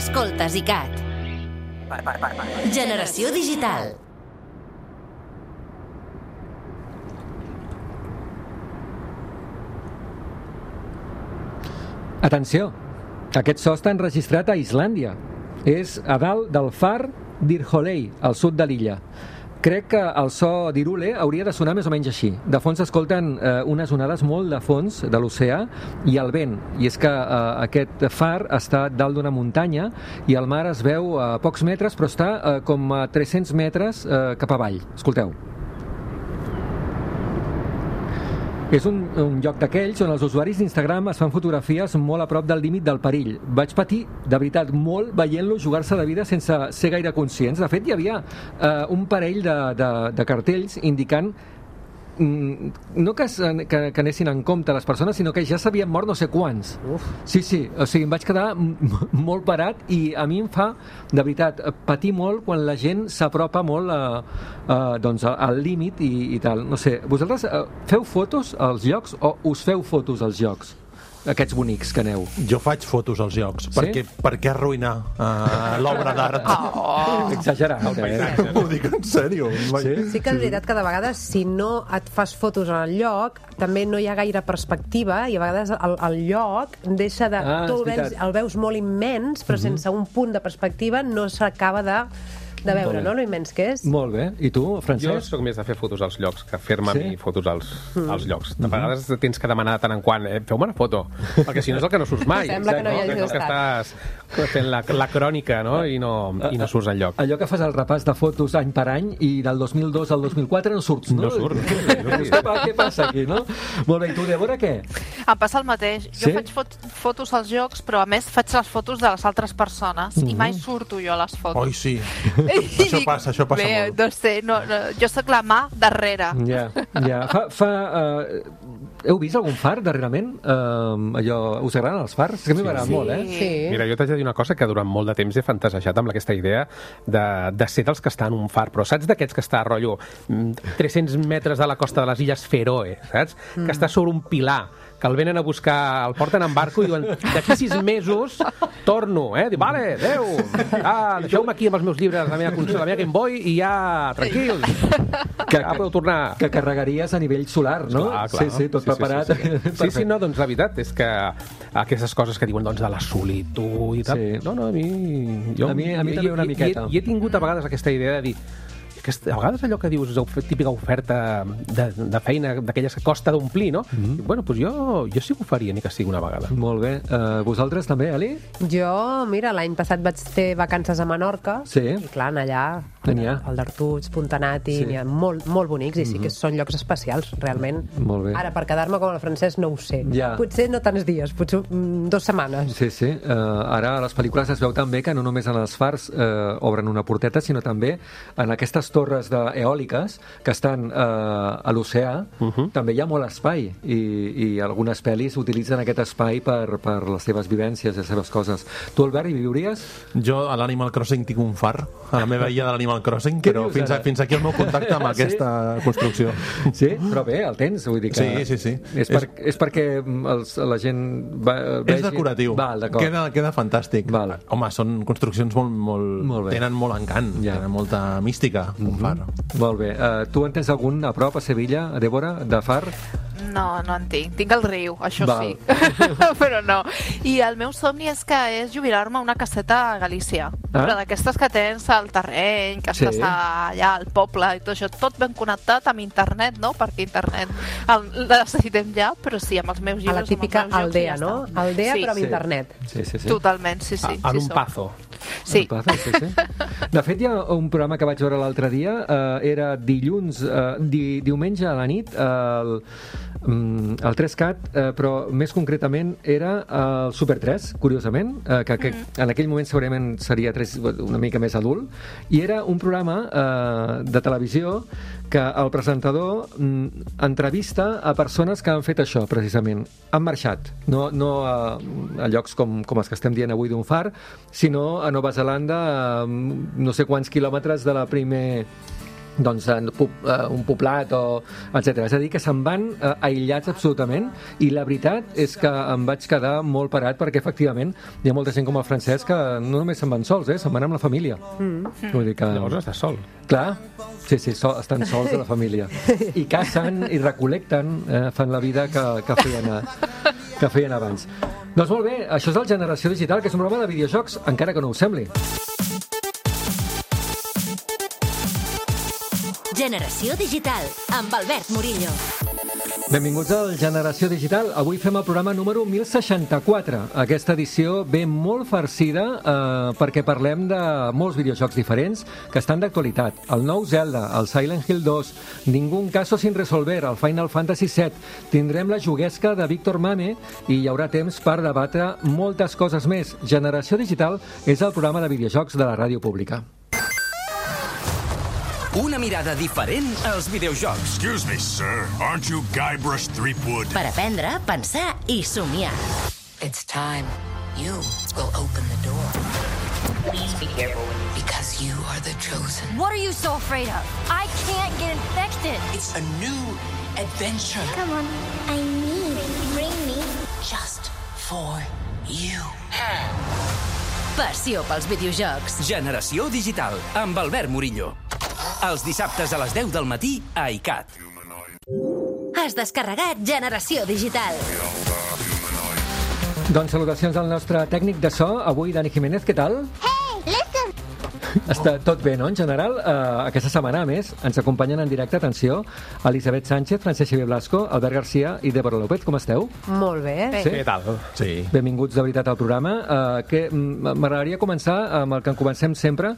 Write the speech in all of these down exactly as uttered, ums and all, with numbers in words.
Escoltes ICAT. Generació digital. Atenció, aquest so està enregistrat a Islàndia. És a dalt del far d'Irholei, al sud de l'illa. Crec que el so d'Irule hauria de sonar més o menys així. De fons s'escolten eh, unes onades molt de fons de l'oceà i el vent. I és que eh, aquest far està dalt d'una muntanya i el mar es veu a pocs metres, però està eh, com a tres-cents metres eh, cap avall. Escolteu. És un, un lloc d'aquells on els usuaris d'Instagram es fan fotografies molt a prop del límit del perill. Vaig patir, de veritat, molt veient-lo jugar-se la vida sense ser gaire conscients. De fet, hi havia eh, un parell de, de, de cartells indicant mm, no que, que, que anessin en compte les persones, sinó que ja s'havien mort no sé quants. Uf. Sí, sí, o sigui, em vaig quedar molt parat i a mi em fa, de veritat, patir molt quan la gent s'apropa molt a, a, doncs, al límit i, i tal. No sé, vosaltres feu fotos als llocs o us feu fotos als llocs? Aquests bonics que aneu. Jo faig fotos als llocs, sí? perquè, per què arruïnar uh, l'obra d'art? Oh, exagerat. Eh? Ho dic en sèrio. Sí? Sí que és veritat que de vegades, si no et fas fotos al lloc, també no hi ha gaire perspectiva i a vegades el, el lloc deixa de... Ah, tu el veus, el veus molt immens, però uh-huh. sense un punt de perspectiva no s'acaba de... de veure, no?, lo immens que és. Molt bé. I tu, Francesc? Jo soc més de fer fotos als llocs que fer-me sí? a mi fotos als, mm. als llocs. De vegades mm-hmm. tens que demanar de tant en quant, eh, feu-me una foto, perquè si no és el que no surts mai. Sembla que no hi hagi no? Que estàs fent la, la crònica, no?, i no, i no surts enlloc. Allò que fas el repàs de fotos any per any i del dos mil dos al dos mil quatre no surts, no? No surts. Què passa aquí, no? Molt bé, i tu, Débora, què? Em passa el mateix. Jo sí? faig fot fotos als llocs, però a més faig les fotos de les altres persones mm-hmm. i mai surto jo a les fotos. Oi, sí. Això passa. Això passa Bé, molt. No sé, no, no, jo sóc la mà darrere. Ja, ja. Fa, fa, uh, heu vist algun far darrerament? Uh, allò, us agraden els fars? És que a mi m'agrada sí. molt, eh? Sí. Mira, jo t'haig de dir una cosa que durant molt de temps he fantasejat amb aquesta idea de, de ser dels que estan en un far, però saps d'aquests que està, rotllo, tres-cents metres de la costa de les Illes Fèroe, saps? Mm. Que està sobre un pilar, que el venen a buscar, el porten en barco i diuen, d'aquí sis mesos torno, eh? Diu, vale, adeu, ah, deixeu-me aquí amb els meus llibres, la meva consola, la meva Game Boy i ja, tranquils, que ja podeu tornar. Que carregaries a nivell solar, no? Clar, clar. Sí, sí, tot sí, preparat. Sí, sí, sí. sí, sí, no, doncs la veritat és que aquestes coses que diuen doncs, de la solitud i tal, sí. no, no, a mi... Jo, a mi, a mi també una miqueta. I he, he tingut a vegades aquesta idea de dir, que a vegades allò que dius és típica oferta de, de feina d'aquelles que costa d'omplir, no? Mm-hmm. I, bueno, doncs jo, jo sí que ho faria, ni que sigui una vegada. Molt bé. Uh, vosaltres també, Eli? Jo, mira, l'any passat vaig fer vacances a Menorca sí. i clar, allà el d'Artuig, Puntanati, sí. n'hi ha molt, molt bonics i sí que són llocs especials, realment. Molt bé. Ara, per quedar-me com el francès, no ho sé. Ja. Potser no tants dies, potser mm, dues setmanes. Sí, sí. Uh, ara a les pel·lícules es veu també que no només en els fars uh, obren una porteta, sinó també en aquestes torres eòliques que estan eh, a l'oceà, uh-huh. també hi ha molt espai i, i algunes pel·lis utilitzen aquest espai per, per les seves vivències i les seves coses. Tu, Albert, hi viuries? Jo a l'Animal Crossing tinc un far, a la meva illa de l'Animal Crossing, però fins, a, fins aquí el meu contacte amb aquesta sí? construcció. Sí? Però bé, el tens, vull dir que... Sí, sí, sí. És, per, és... és perquè els, la gent va, vegi... És decoratiu. Val, queda, queda fantàstic. Val. Home, són construccions molt... molt, molt tenen molt encant, ja. tenen molta mística, un mm-hmm. far. Molt bé. Uh, tu en tens algun a prop, a Sevilla, a Débora, de far? No, no en tinc. Tinc el riu, això Val. sí. Però no. I el meu somni és que és jubilar-me a una caseta a Galícia. Ah? Però d'aquestes que tens al terreny, que sí. estàs allà al poble i tot això, tot ben connectat amb internet, no? Perquè internet el necessitem ja, però sí, amb els meus llibres... A la típica aldea, no? Aldea, sí. però amb sí. internet. Sí, sí, sí. Totalment, sí, sí. En sí, un som. pazo. Sí. Un pazo, sí, sí. De fet, hi ha un programa que vaig veure l'altre dia, eh, era dilluns, eh, di, diumenge a la nit, el... el tres cat, eh, però més concretament era el Super tres, curiosament, eh, que, que mm. en aquell moment segurament seria tres, una mica més adult, i era un programa eh, de televisió que el presentador mm, entrevista a persones que han fet això, precisament. Han marxat, no, no a, a llocs com, com els que estem dient avui d'un far, sinó a Nova Zelanda, a no sé quants quilòmetres de la primer doncs, un poblat, o etcètera. És a dir, que se'n van eh, aïllats absolutament, i la veritat és que em vaig quedar molt parat, perquè efectivament hi ha molta gent com el Francesc que no només se'n van sols, eh, se'n van amb la família. Mm. Vull dir que... Llavors estàs sol. Clar, sí, sí, so, estan sols de la família. I cacen i recolecten, eh, fan la vida que, que, feien, a, que feien abans. Doncs molt bé, això és el Generació Digital, que és un programa de videojocs, encara que no ho sembli. Generació Digital, amb Albert Murillo. Benvinguts al Generació Digital. Avui fem el programa número deu seixanta-quatre. Aquesta edició ve molt farcida eh, perquè parlem de molts videojocs diferents que estan d'actualitat. El nou Zelda, el Silent Hill dos, Ningún caso sin resolver, el Final Fantasy set. Tindrem la juguesca de Víctor Mame i hi haurà temps per debatre moltes coses més. Generació Digital és el programa de videojocs de la ràdio pública. Una mirada diferent als videojocs. Excuse me, sir. Aren't you Guybrush Threepwood? Per aprendre, pensar i somiar. It's time. You will open the door. Please be careful. Because you are the chosen. What are you so afraid of? I can't get infected. It's a new adventure. Come on. I need it. Bring me. Just for you. Passió pels videojocs. Generació Digital, amb Albert Murillo. Els dissabtes a les deu del matí a iCat. Has descarregat Generació Digital. Doncs salutacions al nostre tècnic de so, avui Dani Jiménez, què tal? Hey, listen! Està tot bé, no? En general, eh, aquesta setmana, a més, ens acompanyen en directe, atenció, Elisabet Sánchez, Francesc Xavier Blasco, Albert Garcia i Débora López. Com esteu? Molt bé. Sí? Què tal? Sí. Benvinguts de veritat al programa. Eh, que m'agradaria començar amb el que en comencem sempre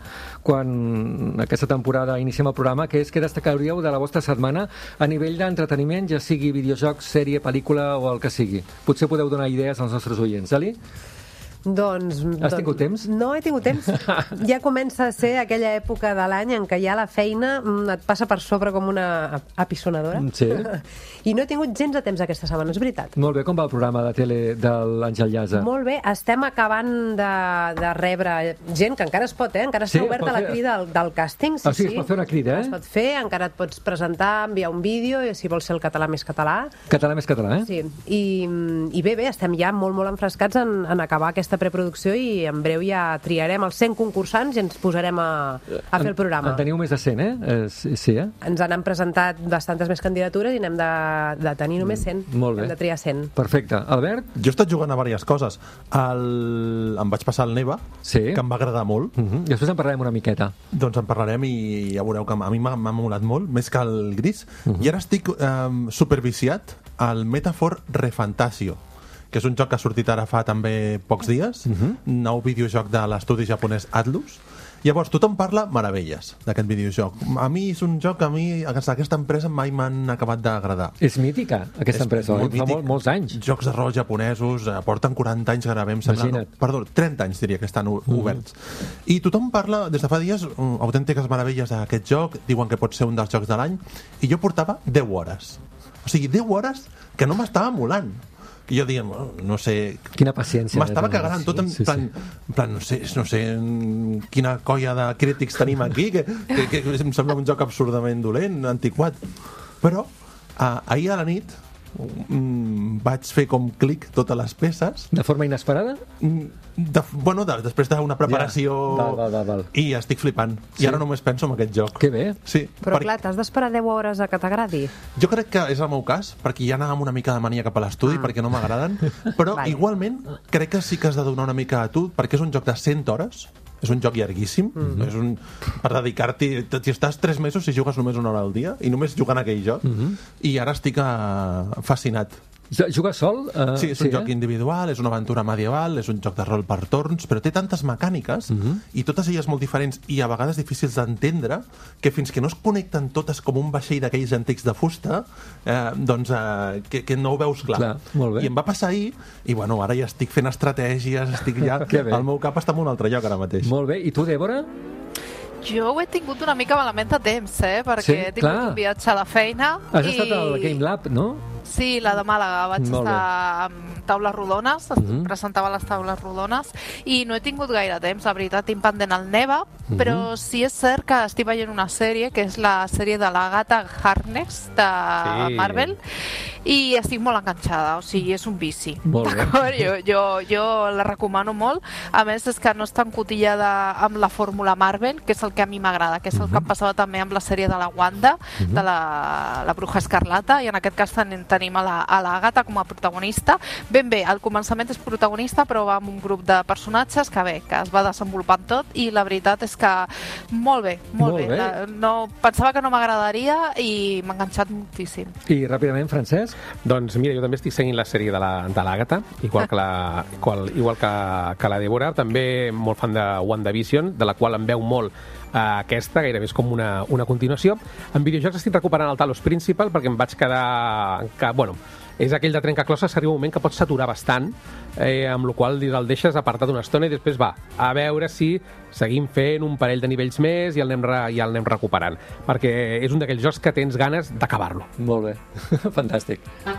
quan aquesta temporada iniciem el programa, que és què destacaríeu de la vostra setmana a nivell d'entreteniment, ja sigui videojoc, sèrie, pel·lícula o el que sigui. Potser podeu donar idees als nostres oients. Ali? Doncs... Has doncs, tingut temps? No he tingut temps. Ja comença a ser aquella època de l'any en què ja la feina et passa per sobre com una apisonadora. Sí. I no he tingut gens de temps aquesta setmana, és veritat. Molt bé, com va el programa de tele de l'Àngel Llasa? Molt bé, estem acabant de, de rebre gent que encara es pot, eh? Encara Sí, està oberta pot la fer- crida del, del càsting. Sí, Ah, sí, es pot fer una crida, eh? Es pot fer, encara et pots presentar, enviar un vídeo, i si vols ser el català més català. Català més català, eh? Sí, i, i bé, bé, estem ja molt, molt enfrescats en, en acabar aquesta preproducció i en breu ja triarem els cent concursants i ens posarem a, a fer el programa. En teniu més de cent, eh? eh sí, sí, eh? Ens han presentat bastantes més candidatures i n'hem de, de tenir només cent. Molt bé. Hem de triar cent. Perfecte. Albert? Jo he estat jugant a diverses coses. El... Em vaig passar el Neva, Sí. que em va agradar molt. Uh -huh. Després en parlarem una miqueta. Doncs en parlarem i ja veureu que a mi m'ha m'ha molat molt, més que el Gris. I ara estic um, superviciat al Metaphor Refantasio, que és un joc que ha sortit ara fa també pocs dies, nou videojoc de l'estudi japonès Atlus. Llavors, tothom parla meravelles d'aquest videojoc. A mi és un joc que a mi, aquesta empresa mai m'han acabat d'agradar. És mítica, aquesta empresa, oi? Fa mític. molt, molts anys. Jocs de rol japonesos, eh, porten quaranta anys gravem, sembla, no, Imagina't. perdó, trenta anys diria que estan uh, oberts. I tothom parla des de fa dies um, autèntiques meravelles d'aquest joc, diuen que pot ser un dels jocs de l'any, i jo portava deu hores. O sigui, deu hores que no m'estava molant. Que jo diguem, no sé... Quina paciència. M'estava eh, cagant en tot, en sí, plan, sí. en plan, no sé, no sé quina colla de crítics tenim aquí, que, que, que em sembla un joc absurdament dolent, antiquat. Però uh, ahir a la nit mm, vaig fer com clic totes les peces. De forma inesperada? De, bueno, de, després d'una preparació... Ja. Val, val, val, val. I estic flipant. Sí. I ara només penso en aquest joc. Que bé. Sí, Però perquè- clar, t'has d'esperar deu hores a que t'agradi. jo crec que és el meu cas, perquè ja anàvem una mica de mania cap a l'estudi, Ah. perquè no m'agraden, però Vale. igualment crec que sí que has de donar una mica a tu, perquè és un joc de cent hores, és un joc llarguíssim, mm-hmm. és un, per dedicar-t'hi, si estàs tres mesos i jugues només una hora al dia, i només jugant a aquell joc, mm-hmm. i ara estic uh, fascinat. Jugar sol? Uh, Sí, és un sí, joc eh? individual, és una aventura medieval, és un joc de rol per torns, però té tantes mecàniques, Mhm. i totes elles molt diferents, i a vegades difícils d'entendre, que fins que no es connecten totes com un vaixell d'aquells antics de fusta, eh, doncs eh, que, que no ho veus clar. Clar, molt bé. I em va passar ahir, i bueno, ara ja estic fent estratègies, estic ja... Que bé. El meu cap està en un altre lloc ara mateix. Molt bé. I tu, Débora? Jo ho he tingut una mica malament de temps, eh? Perquè Sí, he tingut clar. un viatge de feina Has i... estat al Game Lab, no? Sí, la de Màlaga. Vaig Molt estar amb taules rodones, Mhm. presentava les taules rodones, i no he tingut gaire temps, la veritat, tinc pendent el Neva, però sí és cert que estic veient una sèrie, que és la sèrie de l'Agatha Harkness, de Sí. Marvel, i estic molt enganxada, o sigui, és un vici. Molt bé. D'acord? Jo, jo, jo la recomano molt. A més, és que no està encotillada amb la fórmula Marvel, que és el que a mi m'agrada, que és el que em passava també amb la sèrie de la Wanda, de la, la Bruja Escarlata, i en aquest cas ten, tenim a la, a la Agatha com a protagonista. Ben bé, al començament és protagonista, però va amb un grup de personatges que bé, que es va desenvolupant tot, i la veritat és que molt bé, molt, Molt bé. bé. La, no, pensava que no m'agradaria i m'ha enganxat moltíssim. I ràpidament, Francesc? Doncs mira, jo també estic seguint la sèrie de la de l'Àgata, igual que la, igual, igual que, que la Débora, també molt fan de WandaVision, de la qual em veu molt eh, aquesta, gairebé és com una, una continuació. En videojocs estic recuperant el Talos Principal perquè em vaig quedar... Que, bueno, és aquell de trencaclosses que arriba un moment que pots saturar bastant, eh, amb la qual el deixes apartat una estona i després va, a veure si seguim fent un parell de nivells més i el anem, re, i el anem recuperant, perquè és un d'aquells jocs que tens ganes d'acabar-lo. Molt bé, fantàstic.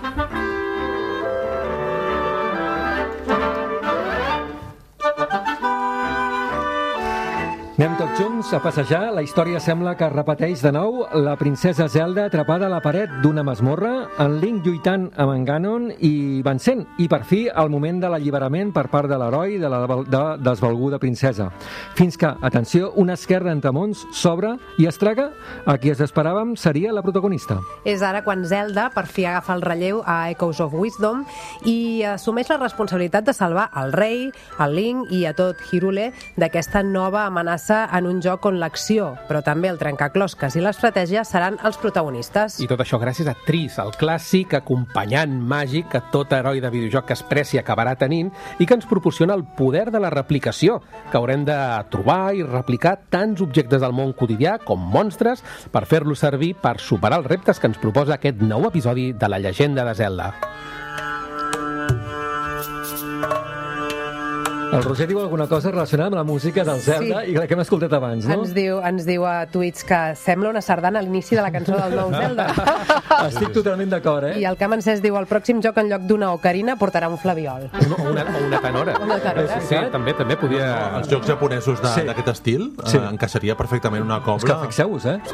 Anem tots junts a passejar. La història sembla que es repeteix de nou. La princesa Zelda atrapada a la paret d'una masmorra, en Link lluitant amb en Ganon i vencent. I per fi el moment de l'alliberament per part de l'heroi de la de desvalguda princesa. Fins que, atenció, una esquerda entre mons s'obre i es traga a qui es esperàvem seria la protagonista. És ara quan Zelda per fi agafa el relleu a Echoes of Wisdom i assumeix la responsabilitat de salvar el rei, el Link i a tot Hyrule d'aquesta nova amenaça en un joc on l'acció, però també el trencaclosques i l'estratègia seran els protagonistes. I tot això gràcies a Triss, el clàssic acompanyant màgic que tot heroi de videojoc que es pressi acabarà tenint i que ens proporciona el poder de la replicació, que haurem de trobar i replicar tants objectes del món quotidià com monstres per fer-los servir per superar els reptes que ens proposa aquest nou episodi de la llegenda de Zelda. El Roger diu alguna cosa relacionada amb la música del Zelda Sí. i la que hem escoltat abans, no? Ens diu, ens diu a Twitch que sembla una sardana a l'inici de la cançó del nou Zelda. Estic totalment d'acord, eh? I el Camp Encès diu, el pròxim joc en lloc d'una ocarina portarà un flabiol. O una, o una tenora. Una tenora. Sí, sí, també, també podia... Els jocs japonesos de- Sí. d'aquest estil Sí. eh, encaixaria perfectament una És que cobla. fixeu-vos, eh?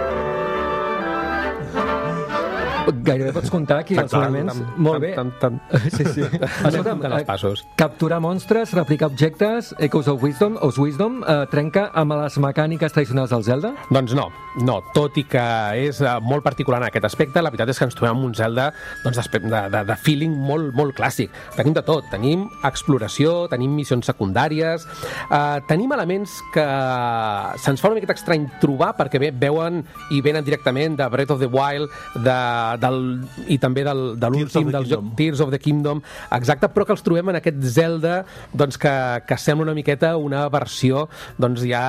Gairebé pots comptar aquí els Tant, moviments. tant, Molt tant, bé. tant, tant. Sí, sí. Escolta'm, Comptant els eh, passos. capturar monstres, replicar objectes, Echoes of Wisdom, of Wisdom, eh, trenca amb les mecàniques tradicionals del Zelda? Doncs no, no, tot i que és uh, molt particular en aquest aspecte, la veritat és que ens trobem amb un Zelda doncs, de, de, de feeling molt, molt clàssic. Tenim de tot, tenim exploració, tenim missions secundàries, uh, tenim elements que se'ns fa una miqueta estrany trobar perquè bé, veuen i venen directament de Breath of the Wild de, del, i també del, de l'últim del joc Tears of the Kingdom, exacte, però que els trobem en aquest Zelda doncs, que, que sembla una miqueta una versió doncs, ja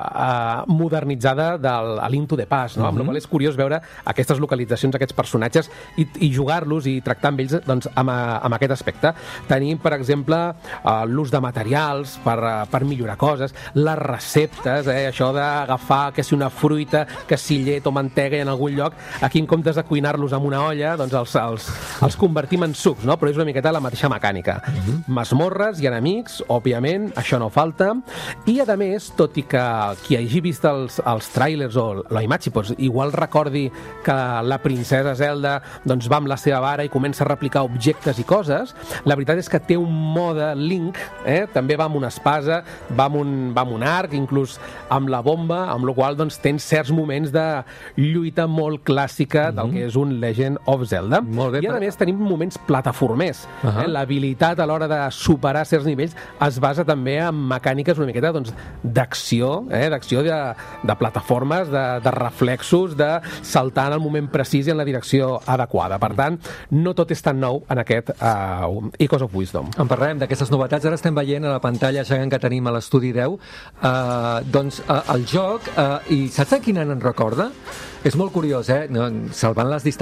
uh, modernitzada del A Link to the Past, no? Mm-hmm. Amb la qual és curiós veure aquestes localitzacions, aquests personatges i, i jugar-los i tractar amb ells doncs, amb, amb aquest aspecte. Tenim, per exemple, uh, l'ús de materials per, uh, per millorar coses, les receptes, eh? Això d'agafar que si una fruita, que si llet o mantega en algun lloc, aquí en comptes de cuinar-los amb una olla, doncs els, els, els convertim en sucs, no? Però és una miqueta la mateixa mecànica. Mm-hmm. Masmorres i enemics, òbviament, això no falta, i a més, tot i que qui hagi vist els, els trailers o la imatge, doncs, igual recordi que la princesa Zelda doncs, va amb la seva vara i comença a replicar objectes i coses, la veritat és que té un mode Link, eh? També va amb una espasa, va amb un, va amb un arc, inclús amb la bomba, amb la qual doncs, tens certs moments de lluita molt clàssica del que és un Legend of Zelda. Molt bé, I a però- més tenim moments plataformers. Uh -huh. eh? L'habilitat a l'hora de superar certs nivells es basa també en mecàniques una miqueta doncs, d'acció, eh? d'acció de, de plataformes, de, de reflexos, de saltar en el moment precís i en la direcció adequada. Per tant, no tot és tan nou en aquest uh, Echoes of Wisdom. En parlarem d'aquestes novetats. Ara estem veient a la pantalla gegant que tenim a l'estudi deu eh, doncs eh, el joc, eh, i saps a quin any en recorda? És molt curiós, eh? No, salvant les distàncies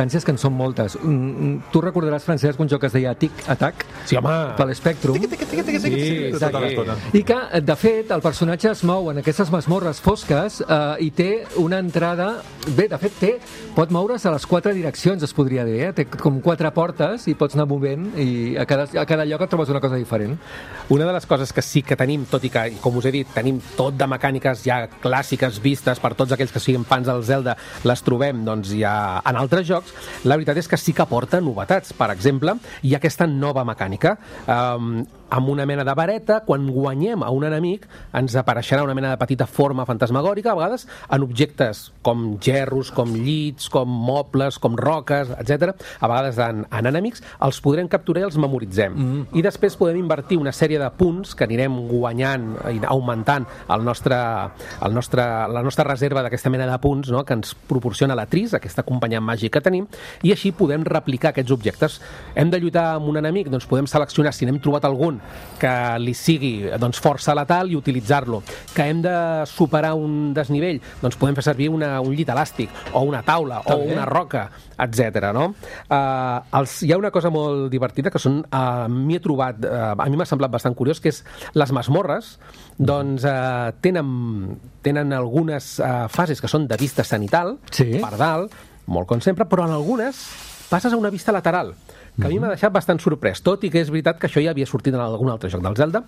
referències que en són moltes. Mm, tu recordaràs, Francesc, un joc que es deia Tic Attack? Sí, home. Per l'Spectrum. Tic, tic, tic, tic, tic, Sí, sí, tota l'estona. I que, de fet, el personatge es mou en aquestes masmorres fosques eh, i té una entrada... Bé, de fet, té, pot moure's a les quatre direccions, es podria dir, eh? Té com quatre portes i pots anar movent i a cada, a cada lloc et trobes una cosa diferent. Una de les coses que sí que tenim, tot i que, com us he dit, tenim tot de mecàniques ja clàssiques vistes per tots aquells que siguin fans del Zelda, les trobem doncs, ja en altres jocs, la veritat és que sí que aporta novetats. Per exemple, hi ha aquesta nova mecànica. Um, amb una mena de vareta, quan guanyem a un enemic, ens apareixerà una mena de petita forma fantasmagòrica, a vegades en objectes com gerros, com llits, com mobles, com roques, etcètera. A vegades en, en enemics, els podrem capturar i els memoritzem. Mm. I després podem invertir una sèrie de punts que anirem guanyant i augmentant el nostre, el nostre, la nostra reserva d'aquesta mena de punts, no?, que ens proporciona la Tris, aquesta acompanyant màgic que tenim, i així podem replicar aquests objectes. Hem de lluitar amb un enemic, doncs podem seleccionar si n'hem trobat algun que li sigui doncs, força letal i utilitzar-lo. Que hem de superar un desnivell, doncs podem fer servir una, un llit elàstic, o una taula, Està o bé. una roca, etcètera. No? Uh, els, hi ha una cosa molt divertida que són, uh, m'hi he trobat, uh, a mi m'ha semblat bastant curiós, que és les masmorres, doncs uh, tenen, tenen algunes uh, fases que són de vista cenital, sí. per dalt, molt com sempre, però en algunes passes a una vista lateral, que a mi m'ha deixat bastant sorprès, tot i que és veritat que això ja havia sortit en algun altre joc del Zelda,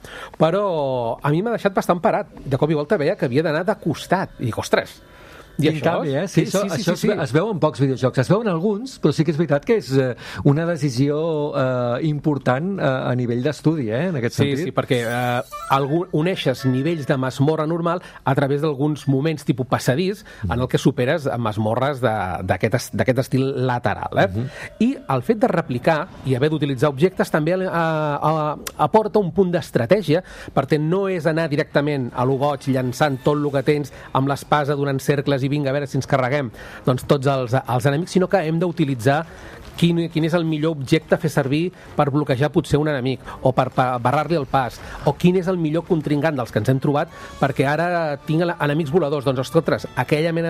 però a mi m'ha deixat bastant parat. De cop i volta veia que havia d'anar de costat, i dic, ostres, I això, canvi, eh? sí, això, sí, sí, això sí, sí. Es, es veu en pocs videojocs, es veuen alguns, però sí que és veritat que és eh, una decisió eh, important eh, a nivell d'estudi, eh, en aquest sí, sentit. Sí, perquè eh, algun, uneixes nivells de masmorra normal a través d'alguns moments tipus passadís mm. en el que superes masmorres d'aquest estil lateral. Eh? Mm-hmm. I el fet de replicar i haver d'utilitzar objectes també eh, eh, aporta un punt d'estratègia, perquè no és anar directament a lo boig llançant tot el que tens amb l'espasa donant cercles i vinga, a veure si ens carreguem doncs, tots els, els enemics, sinó que hem d'utilitzar quin, quin és el millor objecte a fer servir per bloquejar potser un enemic o per, per barrar-li el pas, o quin és el millor contrincant dels que ens hem trobat, perquè ara tinc enemics voladors, doncs ostres, aquella mena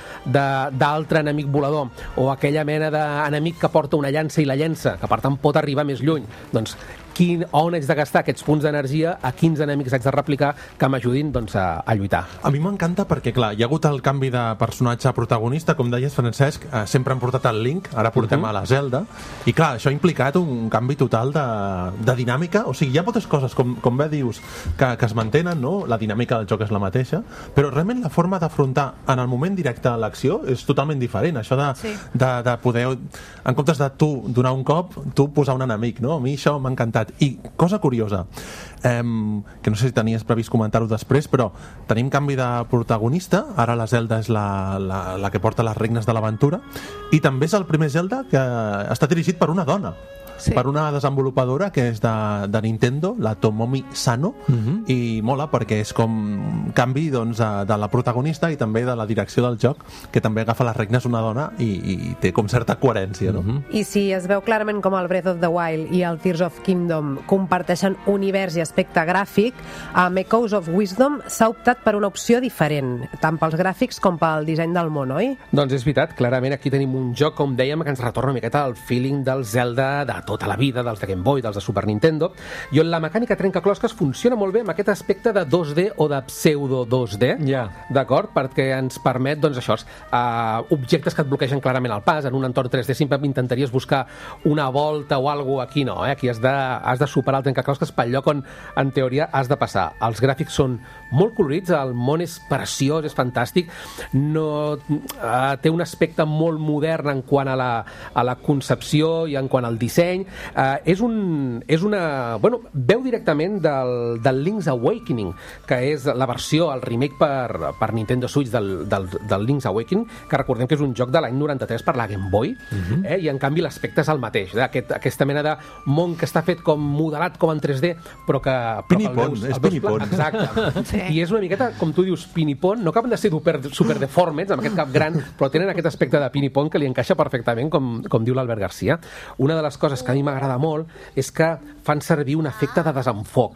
d'altre enemic volador o aquella mena d'enemic que porta una llança i la llença, que per tant pot arribar més lluny, doncs Quin, on haig de gastar aquests punts d'energia, a quins enemics haig de replicar que m'ajudin doncs, a, a lluitar. A mi m'encanta perquè, clar, hi ha hagut el canvi de personatge protagonista, com deies, Francesc, eh, sempre hem portat el Link, ara portem uh-huh. a la Zelda, i clar, això ha implicat un canvi total de, de dinàmica, o sigui, hi ha moltes coses, com, com bé dius, que, que es mantenen, no? La dinàmica del joc és la mateixa, però realment la forma d'afrontar en el moment directe a l'acció és totalment diferent, això de, sí. de, de poder, en comptes de tu donar un cop, tu posar un enemic, no? A mi això m'ha encantat. I cosa curiosa, eh, que no sé si tenies previst comentar-ho després, però tenim canvi de protagonista, ara la Zelda és la, la, la que porta les regnes de l'aventura, i també és el primer Zelda que està dirigit per una dona. Sí. Per una desenvolupadora que és de, de Nintendo, la Tomomi Sano, uh-huh. i mola perquè és com canvi doncs, de, de la protagonista i també de la direcció del joc, que també agafa les regnes una dona i, i té com certa coherència, no? Uh-huh. I si es veu clarament com el Breath of the Wild i el Tears of Kingdom comparteixen univers i aspecte gràfic, amb Echoes of Wisdom s'ha optat per una opció diferent, tant pels gràfics com pel disseny del món, oi? Doncs és veritat, clarament aquí tenim un joc, com dèiem, que ens retorna una miqueta al feeling del Zelda de tota la vida, dels de Game Boy, dels de Super Nintendo, i on la mecànica trencaclosques funciona molt bé amb aquest aspecte de dos D o de pseudo dos D, yeah. d'acord? Perquè ens permet, doncs, això, uh, objectes que et bloquegen clarament el pas. En un entorn tres D sempre intentaries buscar una volta o alguna cosa, aquí no, eh? Aquí has de, has de superar el trencaclosques pel lloc on, en teoria, has de passar. Els gràfics són molt colorits, el món és preciós, és fantàstic, no, uh, té un aspecte molt modern en quant a la, a la concepció i en quant al disseny. Uh, és, un, és una... Bueno, veu directament del, del Link's Awakening, que és la versió, el remake per, per Nintendo Switch del, del, del Link's Awakening, que recordem que és un joc de l'any noranta-tres per la Game Boy, uh-huh. eh? I en canvi l'aspecte és el mateix, eh? Aquest, aquesta mena de món que està fet com modelat com en tres D, però que... Pinipon, és Pinipon. Exacte. Sí. I és una miqueta, com tu dius, Pinipon, no acaben de ser super, super deformets, amb aquest cap gran, però tenen aquest aspecte de Pinipon que li encaixa perfectament, com, com diu l'Albert Garcia. Una de les coses que a mi m'agrada molt és que fan servir un efecte de desenfoc.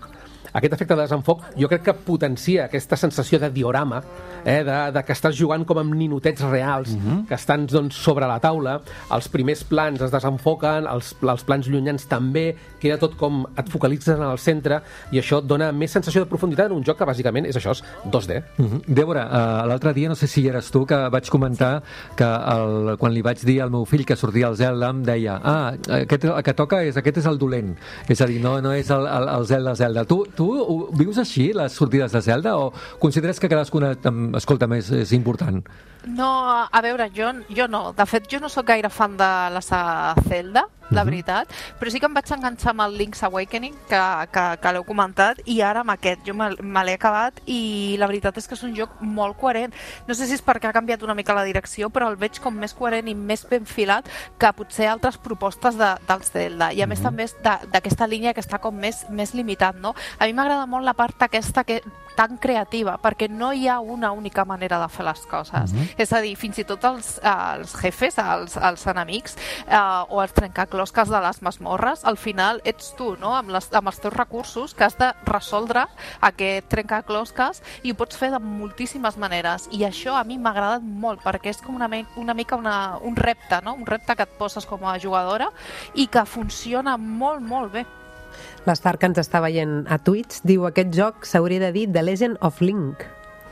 aquest efecte de desenfoc jo crec que potencia aquesta sensació de diorama, eh, de, de que estàs jugant com amb ninotets reals, mm-hmm. que estan doncs, sobre la taula, els primers plans es desenfoquen, els, els plans llunyans també, queda tot com et focalitzes en el centre, i això et dona més sensació de profunditat en un joc que bàsicament és això, és dos D. Mm-hmm. Débora, uh, l'altre dia, no sé si eres tu, que vaig comentar que el, quan li vaig dir al meu fill que sortia al Zelda, em deia, ah, aquest, el que toca és, aquest és el dolent, és a dir, no, no és el, el, el Zelda Zelda. Tu, tu ho vius així, les sortides de Zelda, o consideres que cadascuna, escolta, més és important? No, a veure, jo, jo no. De fet, jo no sóc gaire fan de la saga Zelda, la veritat, però sí que em vaig enganxar amb el Link's Awakening, que, que, que l'heu comentat, i ara amb aquest. Jo me, me l'he acabat i la veritat és que és un joc molt coherent. No sé si és perquè ha canviat una mica la direcció, però el veig com més coherent i més ben filat que potser altres propostes de, dels Zelda. I a més també és d'aquesta línia que està com més, més limitat, no? A mi m'agrada molt la part aquesta que tan creativa, perquè no hi ha una única manera de fer les coses. Mm-hmm. És a dir, fins i tot els, els jefes, els, els enemics, eh, o els trencaclosques de les masmorres, al final ets tu, no? Amb, les, amb els teus recursos, que has de resoldre aquest trencaclosques, i ho pots fer de moltíssimes maneres. I això a mi m'ha agradat molt, perquè és com una, una mica una, un repte, no? Un repte que et poses com a jugadora i que funciona molt, molt bé. L'Star, que ens està veient a Twitch, diu aquest joc s'hauria de dir The Legend of Link.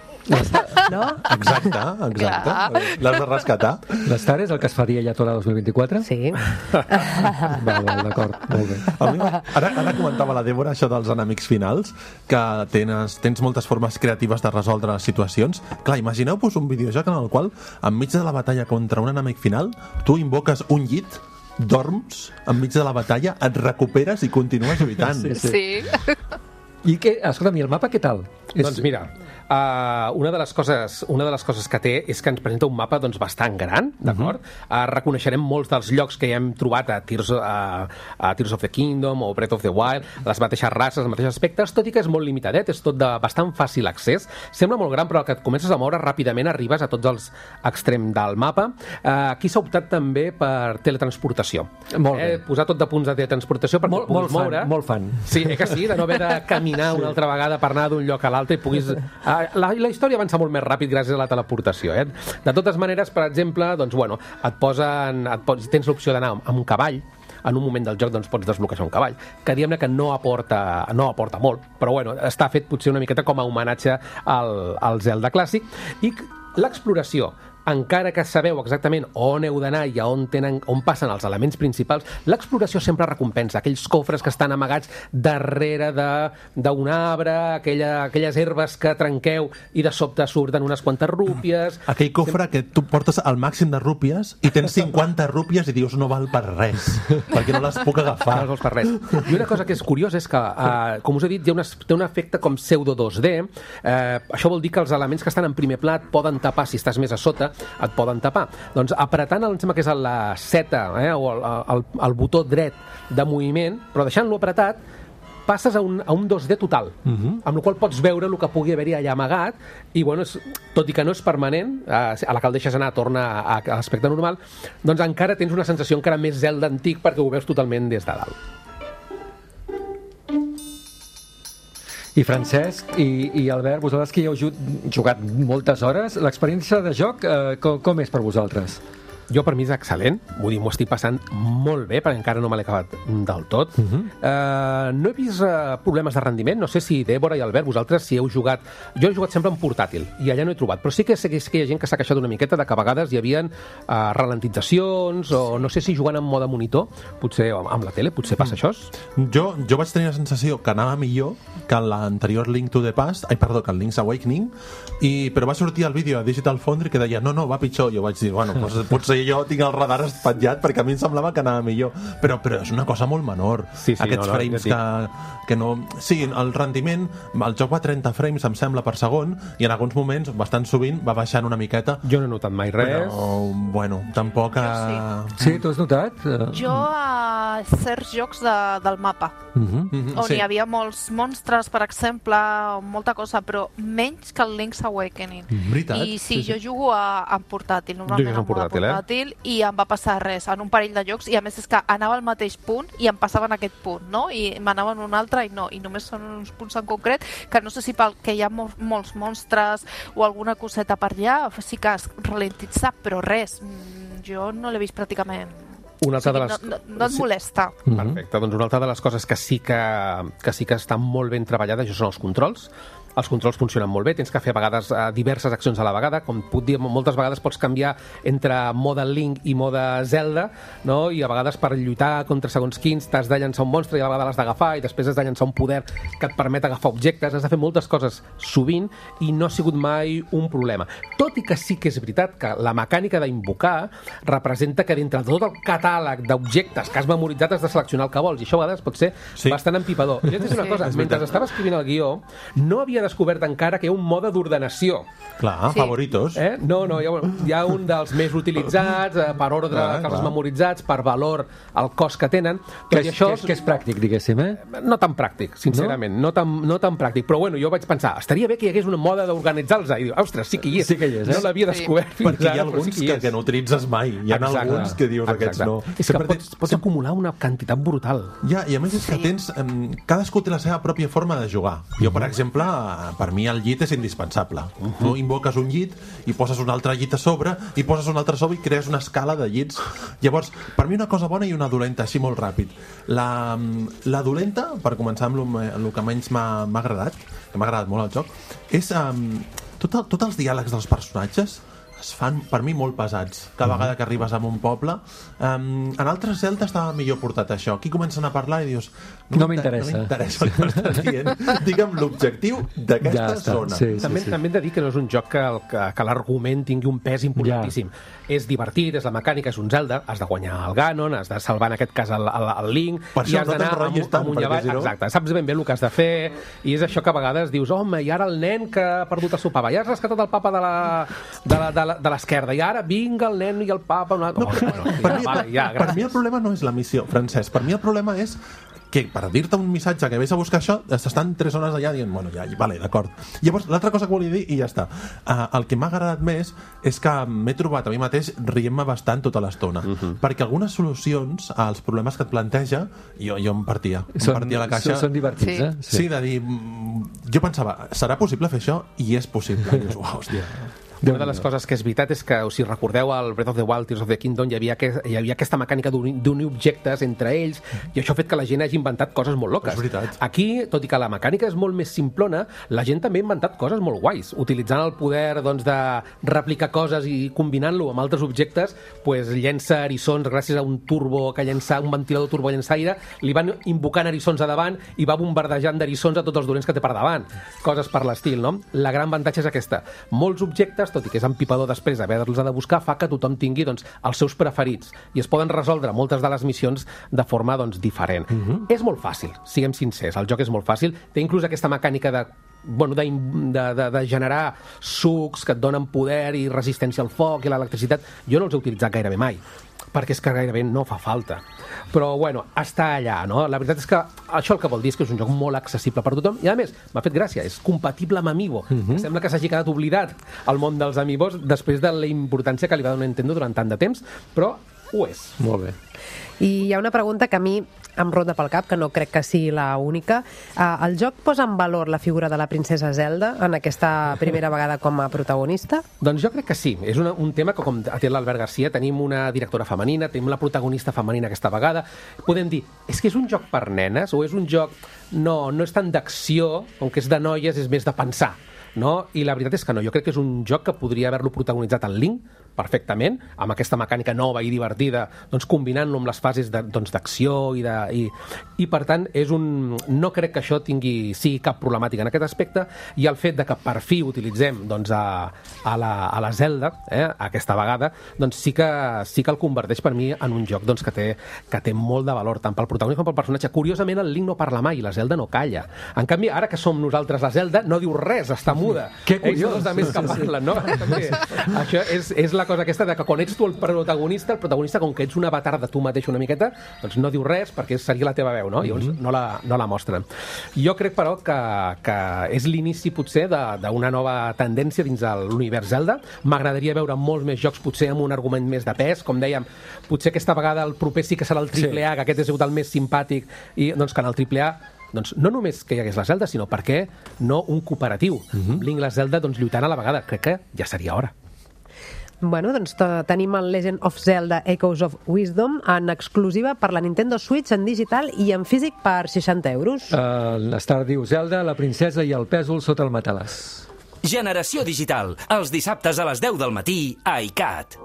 No? Exacte, exacte. L'has de rescatar. L'Star és el que es faria ja tot el dos mil vint-i-quatre? Sí. Val, val, d'acord, molt bé. A mi, ara, ara comentava la Débora això dels enemics finals, que tens, tens moltes formes creatives de resoldre les situacions. Clar, imagineu-vos un videojoc en el qual, enmig de la batalla contra un enemic final, tu invoques un llit, dorms enmig de la batalla, et recuperes i continues lluitant. Sí. sí. I que, escolta'm, i el mapa què tal? Doncs mira, uh, una, de les coses, una de les coses que té és que ens presenta un mapa doncs, bastant gran, d'acord? Uh-huh. Uh, reconeixerem molts dels llocs que ja hem trobat a Tears, uh, a Tears of the Kingdom o Breath of the Wild, les mateixes races, els mateixos aspectes, tot i que és molt limitadet, és tot de bastant fàcil accés. Sembla molt gran, però el que et comences a moure ràpidament arribes a tots els extrems del mapa. Uh, aquí s'ha optat també per teletransportació. Molt bé. Eh, posar tot de punts de teletransportació perquè molt, puguis molt moure. Fan, molt fan. Sí, eh que sí? De no haver de caminar sí. una altra vegada per anar d'un lloc a l'altre i puguis... La, la història avança molt més ràpid gràcies a la teleportació, eh? De totes maneres, per exemple, doncs, bueno, et posen... Et pots, tens l'opció d'anar amb un cavall, en un moment del joc doncs, pots desbloquejar un cavall, que diguem-ne que no aporta, no aporta molt, però bueno, està fet potser una miqueta com a homenatge al, al Zelda clàssic. I l'exploració, encara que sabeu exactament on heu d'anar i a on, tenen, on passen els elements principals, l'exploració sempre recompensa aquells cofres que estan amagats darrere d'un arbre, aquella, aquelles herbes que trenqueu i de sobte surten unes quantes rúpies. Aquell cofre que tu portes al màxim de rúpies i tens cinquanta rúpies i dius no val per res, perquè no les puc agafar. No les vols per res. I una cosa que és curiosa és que, eh, com us he dit, hi ha una, té un efecte com pseudo dos D. Eh, això vol dir que els elements que estan en primer pla et poden tapar si estàs més a sota, et poden tapar. Doncs apretant, em sembla que és la seta eh, o el, el, el botó dret de moviment, però deixant-lo apretat, passes a un, a un dos D total, uh-huh. amb el qual pots veure el que pugui haver-hi allà amagat, i bueno, és, tot i que no és permanent, eh, a la que el deixes anar torna a, a l'aspecte normal, doncs encara tens una sensació encara més Zelda antic perquè ho veus totalment des de dalt. I Francesc i, i Albert, vosaltres que hi heu jugat moltes hores, l'experiència de joc eh, com, com és per vosaltres? Jo, per mi, és excel·lent. Vull dir, m'ho estic passant molt bé, perquè encara no me l'he acabat del tot. Uh-huh. uh, no he vist uh, problemes de rendiment. No sé si Débora i Albert, vosaltres, si heu jugat... Jo he jugat sempre en portàtil, i allà no he trobat. Però sí que sé que hi ha gent que s'ha queixat una miqueta de que a vegades hi havia uh, ralentitzacions, o no sé si jugant en mode monitor, potser amb la tele, potser passa això. Jo, jo vaig tenir la sensació que anava millor que l'anterior Link to the Past, ai, perdó, que el Link's Awakening, i, però va sortir el vídeo a Digital Foundry que deia, no, no, va pitjor. Jo vaig dir, bueno, doncs potser jo tinc el radar espatllat perquè a mi em semblava que anava millor, però, però és una cosa molt menor. Sí, sí, aquests no, no, frames que, que no... Sí, el rendiment, el joc va a trenta frames, em sembla, per segon, i en alguns moments, bastant sovint, va baixant una miqueta. Jo no he notat mai res. Però, bueno, tampoc... A... Sí, tu has notat? Jo a certs jocs de, del mapa, uh-huh. on sí. hi havia molts monstres, per exemple, molta cosa, però menys que el Link's Awakening. Veritat? I sí, sí, sí. jo jugo a, en portàtil, normalment en portàtil, portàtil eh? i em va passar res en un parell de jocs, i a més és que anava al mateix punt i em passava en aquest punt, no? I m'anava en un altre l'altre, i no, i només són uns punts en concret, que no sé si pel que hi ha molts, molts monstres o alguna coseta per allà, sí que es ralentitza, però res, jo no l'he vist pràcticament. Una altra de les... no, no, no et molesta. Perfecte, doncs una altra de les coses que sí que, que sí que estan molt ben treballades, això són els controls. Els controls funcionen molt bé, tens que fer a vegades uh, diverses accions a la vegada, com puc dir, moltes vegades pots canviar entre mode Link i mode Zelda, no? I a vegades per lluitar contra segons quins t'has de llançar un monstre i a la vegada l'has d'agafar i després has de llançar un poder que et permet agafar objectes, has de fer moltes coses sovint i no ha sigut mai un problema. Tot i que sí que és veritat que la mecànica d'invocar representa que dintre de tot el catàleg d'objectes que has memoritzat has de seleccionar el que vols, i això a vegades pot ser sí. bastant empipador. I jo et dic una Sí. cosa, mentre estava escrivint el guió no havia descobert encara que hi ha un mode d'ordenació. Clar, Sí. favoritos. Eh? No, no, hi ha, hi ha un dels més utilitzats, eh, per ordre Clar, que els clar. memoritzats, per valor, el cost que tenen. Que Tot i és, això que, és, que és pràctic, diguéssim, eh? no tan pràctic, sincerament, no, no, tan, no tan pràctic. Però bueno, jo vaig pensar, estaria bé que hi hagués una moda d'organitzar-los. I diu, ostres, sí que hi és. Sí que hi és, eh? No l'havia Sí. descobert fins Perquè hi ha ara, però alguns sí que hi que, és. que no utilitzes mai. Hi ha Exacte. alguns que dius, aquests no. És que Sempre pots, pots acumular una quantitat brutal. Ja, i a més és que tens... Um, cadascú té la seva pròpia forma de jugar. Jo, per exemple, per mi el llit és indispensable. Uh -huh. Tu invoques un llit i poses un altre llit a sobre i poses un altre a sobre i crees una escala de llits. Llavors, per mi una cosa bona i una dolenta, així molt ràpid. La, la dolenta, per començar amb el que menys m'ha agradat, que m'ha agradat molt el joc, és um, tot, tots els diàlegs dels personatges es fan, per mi, molt pesats. Cada vegada que arribes a un poble. Um, en altres Zelda estava millor portat això. Aquí comencen a parlar i dius... No m'interessa. No m'interessa el que m'estàs dient. Digue'm l'objectiu d'aquesta Ja està, zona. sí. També, també hem de dir que no és un joc que, el- que, que l'argument tingui un pes importantíssim. És divertit, és la mecànica, és un Zelda, has de guanyar el Ganon, has de salvar en aquest cas el, el, el Link, Per i això has no d'anar t'enrotllis amunt, tant, amunt i perquè avall. si no- Exacte, saps ben bé el que has de fer, i és això que a vegades dius, home, i ara el nen que ha perdut el seu papa, ja has rescatat el papa de la- de la- de la- de l'esquerda, i ara vinga el nen i el papa... Una... No, bueno, Per, ja, mi, vale, ja, per mi el gràcies. problema no és la missió, Francesc. Per mi el problema és que per dir-te un missatge que vés a buscar això, s'estan tres hores allà dient, bueno, ja, vale, d'acord. Llavors, l'altra cosa que volia dir, i ja està. Uh, el que m'ha agradat més és que m'he trobat a mi mateix rient-me bastant tota l'estona. Uh -huh. Perquè algunes solucions als problemes que et planteja, jo, jo em partia. Em Són, partia la caixa. són, són divertits, Sí. eh? Sí, de dir... mm, Jo pensava, serà possible fer això? I és possible. I dius, uau, hòstia. Una de les coses que és veritat és que, si recordeu el Breath of the Wild, Tears of the Kingdom, hi havia, que, hi havia aquesta mecànica d'unir d'unir objectes entre ells, i això ha fet que la gent hagi inventat coses molt loques. És veritat. Aquí, tot i que la mecànica és molt més simplona, la gent també ha inventat coses molt guais, utilitzant el poder, doncs, de replicar coses i combinant-lo amb altres objectes, pues, llença eriçons gràcies a un turbo que llença, un ventilador turbo llençaire, li van invocant eriçons a davant i va bombardejant d'eriçons a tots els dolents que té per davant. Coses per l'estil, no? La gran avantatge és aquesta. Molts objectes, tot i que és empipador després haver-los de buscar, fa que tothom tingui, doncs, els seus preferits i es poden resoldre moltes de les missions de forma, doncs, diferent. Uh-huh. És molt fàcil, siguem sincers, el joc és molt fàcil, té inclús aquesta mecànica de bueno, de, de, de, de generar sucs que et donen poder i resistència al foc i l'electricitat. Jo no els he utilitzat gairebé mai, perquè és que gairebé no fa falta. Però, bueno, està allà, no? La veritat és que això el que vol dir és que és un joc molt accessible per tothom i, a més, m'ha fet gràcia, és compatible amb Amiibo. Uh-huh. Sembla que s'hagi quedat oblidat el món dels Amiibos després de la importància que li va donar Nintendo durant tant de temps, però ho és. Molt bé. I hi ha una pregunta que a mi em ronda pel cap, que no crec que sigui la única. Uh, el joc posa en valor la figura de la princesa Zelda en aquesta primera vegada com a protagonista? Doncs jo crec que sí. És una, un tema que, com ha dit l'Albert Garcia, tenim una directora femenina, tenim la protagonista femenina aquesta vegada. Podem dir, és que és un joc per nenes o és un joc... No, no és tant d'acció, com que és de noies, és més de pensar. No? I la veritat és que no. Jo crec que és un joc que podria haver-lo protagonitzat en Link perfectament, amb aquesta mecànica nova i divertida, doncs combinant-lo amb les fases de, doncs, d'acció i, de, i, i per tant és un... no crec que això tingui sigui cap problemàtica en aquest aspecte, i el fet de que per fi utilitzem doncs, a, a, la, a la Zelda, eh, aquesta vegada, doncs sí que, sí que el converteix per mi en un joc doncs, que, té, que té molt de valor, tant pel protagonista com pel personatge. Curiosament, el Link no parla mai i la Zelda no calla. En canvi, ara que som nosaltres la Zelda, no diu res, està muda. Que curiós. Ells són els altres que parlen, no? També, això és, és la cosa aquesta de que quan ets tu el protagonista, el protagonista, com que ets un avatar de tu mateix una miqueta, doncs no diu res perquè seria la teva veu, no? Llavors no la, no la mostren. Jo crec, però, que, que és l'inici, potser, d'una nova tendència dins de l'univers Zelda. M'agradaria veure molts més jocs, potser amb un argument més de pes, com dèiem, potser aquesta vegada el proper sí que serà el triple A, sí. Que aquest és el més simpàtic, i doncs que en el triple A doncs, no només que hi hagués la Zelda, sinó per què no un cooperatiu? Uh-huh. Link i la Zelda doncs, lluitant a la vegada. Crec que ja seria hora. Bueno, doncs tenim el Legend of Zelda Echoes of Wisdom en exclusiva per la Nintendo Switch en digital i en físic per seixanta euros. Uh, Stardew Zelda, la princesa i el pèsol sota el matalàs. Generació Digital, els dissabtes a les deu del matí a iCat.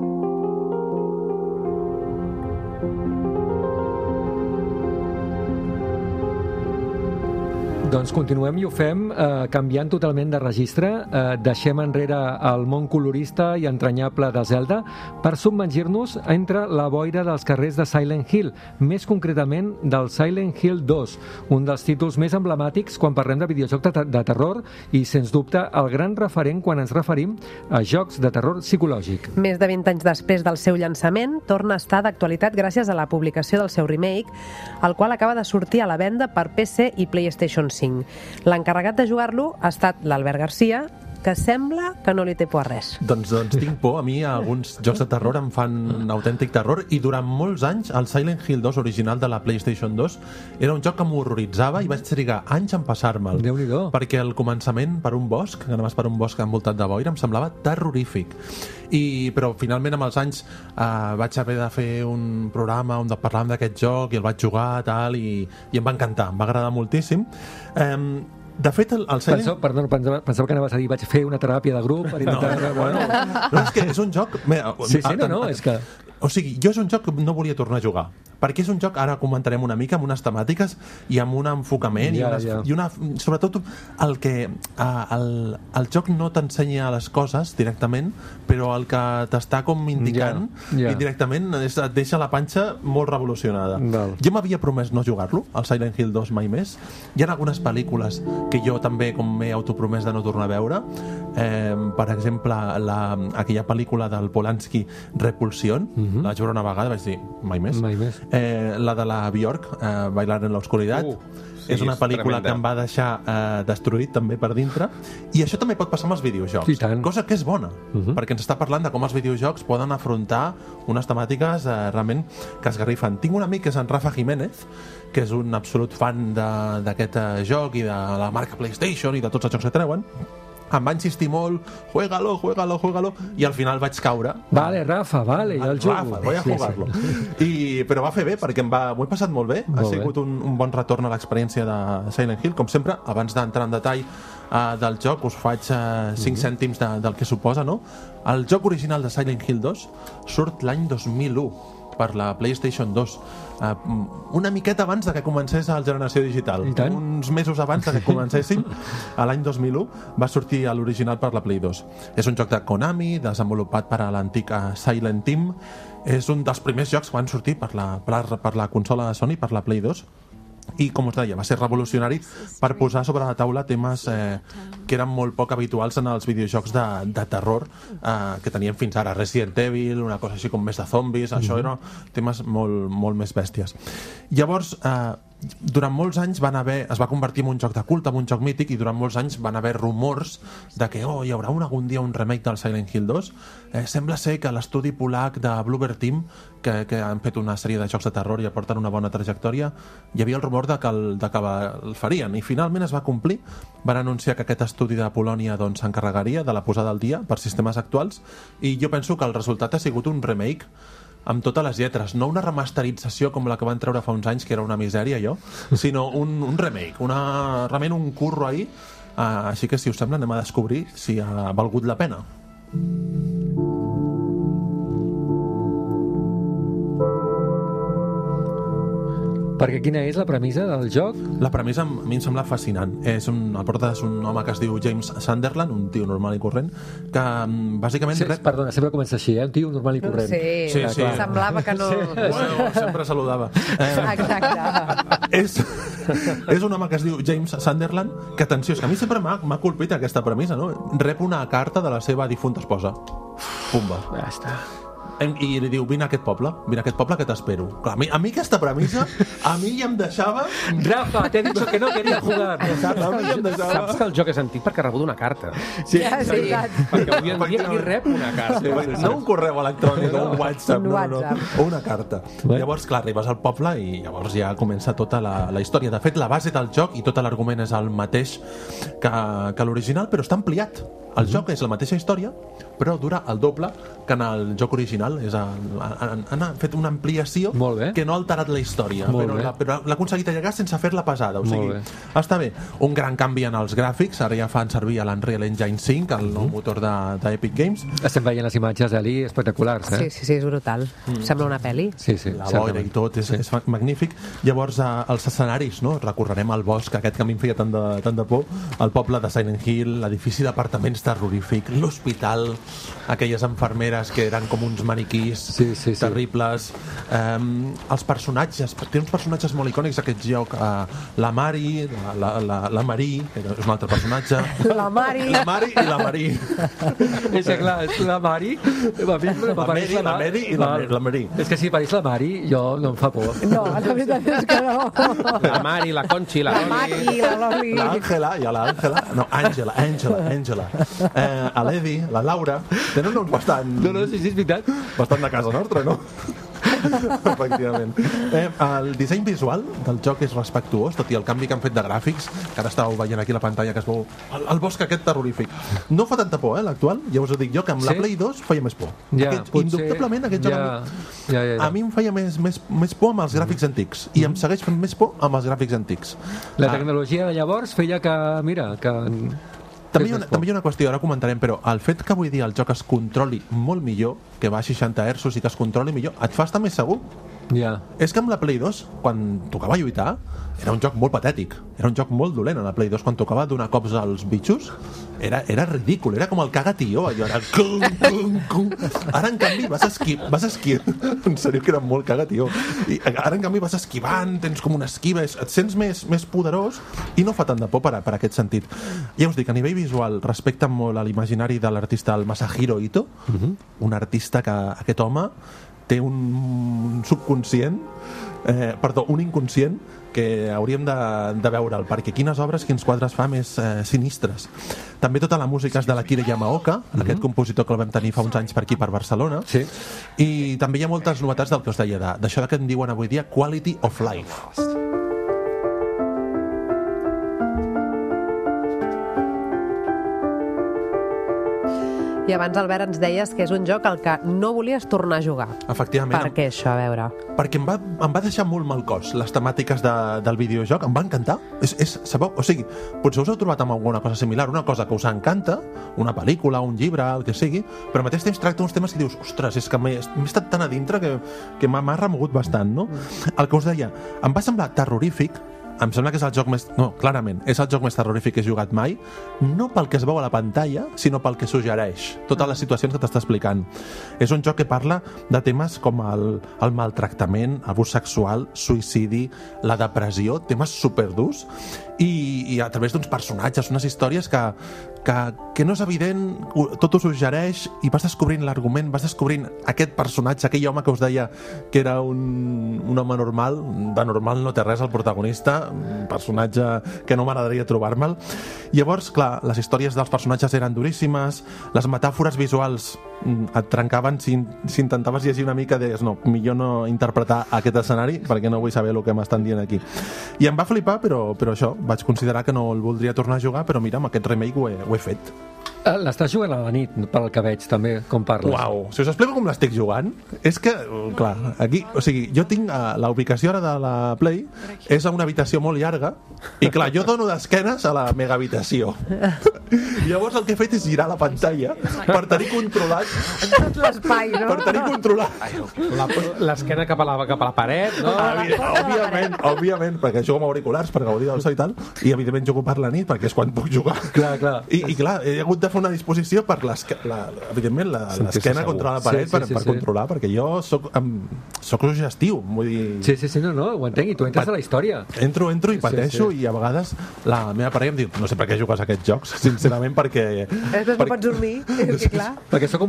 Doncs continuem i ho fem eh, canviant totalment de registre. Eh, deixem enrere el món colorista i entranyable de Zelda per submergir-nos entre la boira dels carrers de Silent Hill, més concretament del Silent Hill dos, un dels títols més emblemàtics quan parlem de videojoc de, de terror i, sens dubte, el gran referent quan ens referim a jocs de terror psicològic. Més de vint anys després del seu llançament, torna a estar d'actualitat gràcies a la publicació del seu remake, el qual acaba de sortir a la venda per P C i PlayStation cinc. L'encarregat de jugar-lo ha estat l'Albert Garcia, que sembla que no li té por a res. Doncs, doncs tinc por. A mi alguns jocs de terror em fan autèntic terror i durant molts anys el Silent Hill dos original de la PlayStation dos era un joc que m'horroritzava i vaig trigar anys en passar-me'l. Déu-n'hi-do. Perquè el començament per un bosc, que anaves per un bosc envoltat de boira, em semblava terrorífic. I, però finalment amb els anys eh, vaig haver de fer un programa on parlàvem d'aquest joc i el vaig jugar tal, i, i em va encantar, em va agradar moltíssim. Eh, De fet, el, el Silent... Pensava, perdó, pensava, pensava que anaves a dir vaig fer una teràpia de grup per intentar... No, bueno, no, és que és un joc... Sí, sí, no, no, és que... O sigui, jo és un joc que no volia tornar a jugar, perquè és un joc, ara comentarem una mica, amb unes temàtiques i amb un enfocament, ja, i, unes, ja. i una, sobretot el que el, el joc no t'ensenya les coses directament, però el que t'està com indicant ja, ja. i directament és, et deixa la panxa molt revolucionada. Val. Jo m'havia promès no jugar-lo, el Silent Hill dos mai més. Hi ha algunes pel·lícules que jo també com m'he autopromès de no tornar a veure, eh, per exemple la, aquella pel·lícula del Polanski, Repulsión, uh-huh. la vaig veure una vegada, vaig dir, mai més. Mai més. Eh, la de la Björk, eh, Bailar en la oscuridad, uh, sí, és una pel·lícula que em va deixar eh, destruït també per dintre, i això també pot passar amb els videojocs, sí, cosa que és bona, uh-huh. perquè ens està parlant de com els videojocs poden afrontar unes temàtiques eh, realment que esgarrifen. Tinc un amic que és en Rafa Jiménez, que és un absolut fan d'aquest eh, joc i de la marca PlayStation i de tots els jocs que treuen. Em va insistir molt, juégalo, juégalo, juégalo, i al final vaig caure. Vale, Rafa, vale, ja el jugo. Rafa, voy a jugarlo. Sí, sí. I, però va fer bé, perquè em va, m'ho he passat molt bé. Molt ha sigut un, un bon retorn a l'experiència de Silent Hill. Com sempre, abans d'entrar en detall uh, del joc, us faig uh, cinc mm-hmm. cèntims de, del que suposa, no? El joc original de Silent Hill dos surt l'any dos mil u per la PlayStation dos, uh, una miqueta abans de que comencés la generació digital. Uns mesos abans de que comencéssim, a l'any dos mil u va sortir l'original per la Play dos. És un joc de Konami, desenvolupat per a l'antic Silent Team. És un dels primers jocs que van sortir per la, per, per la consola de Sony, per la Play dos. I, com us deia, va ser revolucionari per posar sobre la taula temes eh, que eren molt poc habituals en els videojocs de, de terror eh, que teníem fins ara. Resident Evil, una cosa així com més de zombis, mm-hmm. això eren temes molt, molt més bèsties. Llavors, eh, durant molts anys van haver, es va convertir en un joc de culte, en un joc mític, i durant molts anys van haver rumors de que oh, hi haurà un, algun dia un remake del Silent Hill dos. Eh, sembla ser que l'estudi polac de Bloober Team, que, que han fet una sèrie de jocs de terror i aporten una bona trajectòria, hi havia el rumor de que el, de que el farien, i finalment es va complir. Van anunciar que aquest estudi de Polònia doncs, s'encarregaria de la posada al dia per sistemes actuals, i jo penso que el resultat ha sigut un remake amb totes les lletres, no una remasterització com la que van treure fa uns anys, que era una misèria allò, sinó un, un remake, una, realment un curro ahí. Uh, així que si us sembla anem a descobrir si ha valgut la pena. Perquè quina és la premissa del joc? La premissa a mi em sembla fascinant. És un, el porta és un home que es diu James Sunderland, un tio normal i corrent, que bàsicament... Sí, perdona, sempre comença així, eh? Un tio normal i corrent. Sí, sí, sí. Semblava que no... Sí. Bueno, sempre saludava. Eh, Exacte. És, és un home que es diu James Sunderland, que, atenció, és que a mi sempre m'ha colpit aquesta premissa, no? Rep una carta de la seva difunta esposa. Pumba. Ja està. i li diu, vine a aquest poble, vine a aquest poble que t'espero. Clar, a mi, a mi aquesta premissa, a mi ja em deixava... Rafa, t'he dit que no queria jugar. Saps, a mi ja em deixava... Saps que el joc és antic perquè ha rebut una carta. Sí, Ja, és sí. veritat. Perquè avui en dia qui rep una carta. Sí, sí, sí. No un correu electrònic o un WhatsApp, Un no, WhatsApp. no, o una carta. Bé. Llavors, clar, arribes al poble i llavors ja comença tota la, la història. De fet, la base del joc i tot l'argument és el mateix que, que l'original, però està ampliat. El joc és la mateixa història, però dura el doble que en el joc original. És el, han, han fet una ampliació Molt bé. que no ha alterat la història, Molt però bé. la- però l'ha aconseguit allargar sense fer-la pesada. O sigui, Molt bé. està bé. Un gran canvi en els gràfics, ara ja fan servir a l'Unreal Engine cinc, el nou motor de, de Epic Games. Estem veient les imatges d'Eli espectaculars, eh? Sí, sí, sí, és brutal. Sembla una pel·li. Sí, sí, La boira certament. i tot, és, és magnífic. Llavors, eh, els escenaris, no? Recorrerem el bosc, aquest que a mi em feia tant de, tant de por, el poble de Silent Hill, l'edifici d'apartaments terrorífic, l'hospital, aquelles enfermeres que eren com uns maniquís Sí, sí, sí. terribles. Um, els personatges, té uns personatges molt icònics aquest joc, uh, la Mari, la, la, la, la Marí, que és un altre personatge. La Mari. La Mari i la Marí. És que clar, és la Mari... A mi La m'apareix Mary, la Mary i la, Val. la Marí. És que si apareix la Mari, jo no em fa por. No, la veritat és que no. La Mari, la Conchi, la La Maki, la Loli. L'Àngela, i a l'Àngela, no, Àngela, Àngela, Àngela, eh, a l'Edi, la Laura, tenen noms bastant, No, no, sí, sí, és veritat. bastant de casa nostra, no? Efectivament. Eh, el disseny visual del joc és respectuós, tot i el canvi que han fet de gràfics, que ara estàveu veient aquí a la pantalla, que es veu el, el bosc aquest terrorífic. No fa tanta por, eh, l'actual, ja us ho dic jo, que amb Sí? la Play dos feia més por. Ja, aquest, potser... indubtablement aquest joc ja, a mi, ja, ja, ja. a mi em feia més, més, més por amb els gràfics antics, i em segueix fent més por amb els gràfics antics. La Ah, tecnologia de llavors feia que, mira, que... També hi, ha una, també hi ha una qüestió, ara comentarem, però el fet que avui dia el joc es controli molt millor, que va a seixanta hertzos i que es controli millor, et fa estar més segur. Ja. És que amb la Play dos, quan tocava lluitar, era un joc molt patètic. Era un joc molt dolent a la Play dos. Quan tocava donar cops als bitxos, era, era ridícul. Era com el caga-tió. Allò era... Cum, cum, cum. Ara, en canvi, vas, esqui... vas esquivant. En sèrio, que era molt caga-tió. I ara, en canvi, vas esquivant, tens com una esquiva, et sents més, més poderós i no fa tant de por per, a, per aquest sentit. Ja us dic, a nivell visual, respecten molt a l'imaginari de l'artista el Masahiro Ito, uh-huh. un artista que aquest home té un subconscient, eh, perdó, un inconscient que hauríem de, de veure'l, perquè quines obres, quins quadres fa més eh, sinistres. També tota la música és de l'Akira Yamaoka, mm-hmm. aquest compositor que el vam tenir fa uns anys per aquí, per Barcelona, Sí. i també hi ha moltes novetats del que us deia, de- d'això que en diuen avui dia Quality of Life. I abans, Albert, ens deies que és un joc al que no volies tornar a jugar. Efectivament. Per què això? A veure. Perquè em va, em va deixar molt mal cos les temàtiques de, del videojoc, em va encantar. És, és, sabeu? O sigui, potser us heu trobat amb alguna cosa similar, una cosa que us encanta, una pel·lícula, un llibre, el que sigui, però al mateix temps tracta uns temes que dius, ostres, és que m'he m'he estat tan a dintre que, que m'ha m'ha remogut bastant, no? El que us deia, em va semblar terrorífic, em sembla que és el joc més... No, clarament, és el joc més terrorífic que he jugat mai, no pel que es veu a la pantalla, sinó pel que suggereix, totes les situacions que t'està explicant. És un joc que parla de temes com el, el maltractament, abús sexual, suïcidi, la depressió, temes superdurs, i, i a través d'uns personatges, unes històries que, que, que no és evident, tot ho suggereix, i vas descobrint l'argument, vas descobrint aquest personatge, aquell home que us deia que era un, un home normal, de normal no té res el protagonista, un personatge que no m'agradaria trobar-me'l. Llavors, clar, les històries dels personatges eren duríssimes, les metàfores visuals mm, et trencaven si, si intentaves llegir una mica, deies, no, millor no interpretar aquest escenari perquè no vull saber el que m'estan dient aquí. I em va flipar, però, però això, vaig considerar que no el voldria tornar a jugar, però mira, amb aquest remake ho he, ho he fet. Eh, L'estàs jugant a la nit, pel que veig, també, com parles. Uau, si us explico com l'estic jugant, és que, clar, aquí, o sigui, jo tinc uh, la ubicació ara de la Play, és a una habitació molt llarga, i clar, jo dono d'esquenes a la mega habitació. Llavors el que he fet és girar la pantalla per tenir controlat... Tot l'espai, no? Per tenir controlat... La- L'esquena cap, a la, cap a la paret, no? Evident, òbviament, òbviament, perquè jugo amb auriculars per gaudir del so i tal, i evidentment jugo per la nit perquè és quan puc jugar. Clar, clar. I, i clar, he hagut de fer una disposició per l'esque- la, evidentment la- Sentir-se l'esquena segur. contra la paret Sí, sí, per, sí, per sí. controlar, perquè jo soc, em, soc sugestiu, vull dir... Sí, sí, sí, no, no, ho entenc, i tu entres Pa- a la història. Entro, entro i pateixo, sí. i a vegades la meva parella em diu, no sé per què jugues a aquests jocs, sincerament, perquè... Després no pots dormir, és que clar. Perquè sóc un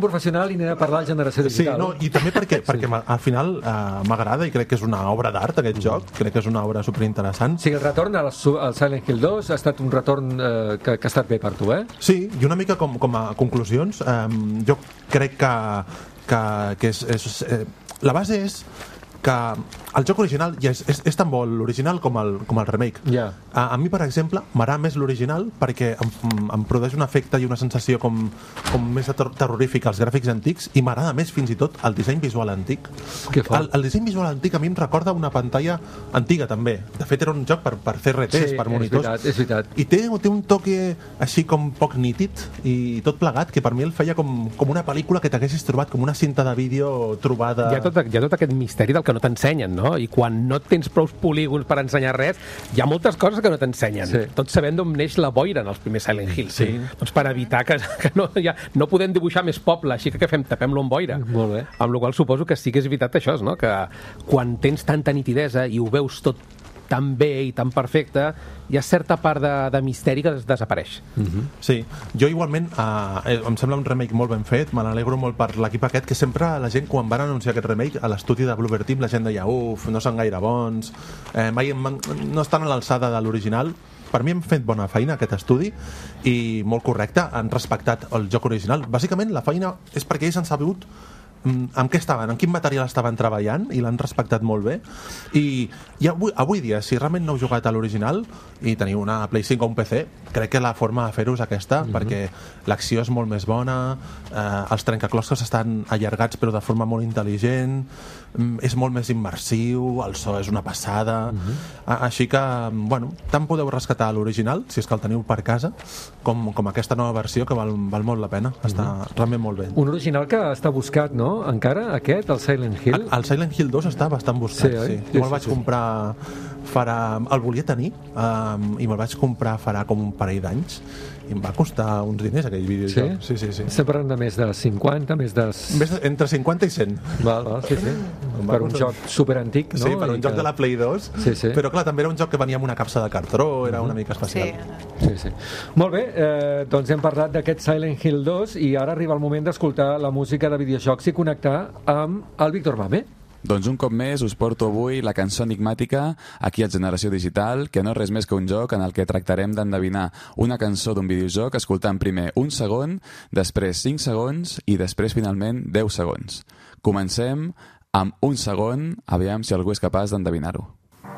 professional i n'he de parlar de generació digital. Sí, no, i també perquè, perquè sí. al final uh, m'agrada i crec que és una obra d'art aquest joc, crec que és una obra superinteressant. Sí, el retorn al, al Silent Hill dos ha estat un retorn eh, que, que ha estat bé per tu, eh? Sí, i una mica com, com a conclusions, um, jo crec que, que, que és, és, eh, la base és que el joc original ja és, és, és tan bo l'original com el, com el remake. Yeah. A, a mi, per exemple, m'agrada més l'original perquè em, em produeix un efecte i una sensació com, com més ter terrorífica als gràfics antics i m'agrada més fins i tot el disseny visual antic. El, el disseny visual antic a mi em recorda una pantalla antiga també. De fet, era un joc per, per C R Ts, sí, per monitors. És veritat, és veritat. I té, té un toque així com poc nítid i tot plegat que per mi el feia com, com una pel·lícula que t'haguessis trobat com una cinta de vídeo trobada... Hi ha tot, hi ha tot aquest misteri del que no t'ensenyen, no? I quan no tens prou polígons per ensenyar res, hi ha moltes coses que no t'ensenyen. Sí. Tots sabem d'on neix la boira en els primers Silent Hill. Sí. Doncs per evitar que, que no, ja, no podem dibuixar més poble, així que què fem? Tapem-lo amb boira. Molt bé. Amb la qual suposo que sí que és veritat això, no? Que quan tens tanta nitidesa i ho veus tot tan bé i tan perfecte, hi ha certa part de, de misteri que desapareix. Mm-hmm. Sí, jo igualment eh, em sembla un remake molt ben fet, me n'alegro molt per l'equip aquest, que sempre la gent quan van anunciar aquest remake a l'estudi de Bloober Team la gent deia, uf, no són gaire bons, eh, mai, no estan a l'alçada de l'original. Per mi hem fet bona feina aquest estudi i molt correcte, han respectat el joc original. Bàsicament la feina és perquè ells han sabut amb què estaven, en quin material estaven treballant i l'han respectat molt bé i, i avui, avui dia, si realment no heu jugat a l'original i teniu una Play cinc o un P C, crec que la forma de fer-ho és aquesta, mm-hmm. perquè l'acció és molt més bona, eh, els trencaclosques estan allargats però de forma molt intel·ligent, és molt més immersiu, el so és una passada, mm-hmm. així que bueno, tant podeu rescatar l'original si és que el teniu per casa, com, com aquesta nova versió que val, val molt la pena, està mm-hmm. realment molt bé. Un original que està buscat, no? Encara, aquest, el Silent Hill? El, el Silent Hill dos està bastant buscat, sí. sí. sí me'l vaig sí, comprar farà... El volia tenir um, i me'l vaig comprar farà com un parell d'anys i em va costar uns diners aquell videojoc. Sí? Sí, sí, sí. Estem parlant de més de cinquanta, més de... Més de entre cinquanta i cent. Val, val, sí, sí. Per un joc superantic, no? Sí, per un I joc que... de la Play dos. Sí, sí. Però clar, també era un joc que venia amb una capsa de cartró, era una mica especial. Sí, sí. sí. Molt bé, eh, doncs hem parlat d'aquest Silent Hill dos i ara arriba el moment d'escoltar la música de videojocs i connectar amb el Víctor Mame. Doncs un cop més us porto avui la cançó enigmàtica aquí a Generació Digital, que no és res més que un joc en el que tractarem d'endevinar una cançó d'un videojoc escoltant primer un segon, després cinc segons i després finalment deu segons. Comencem amb un segon, aviam si algú és capaç d'endevinar-ho.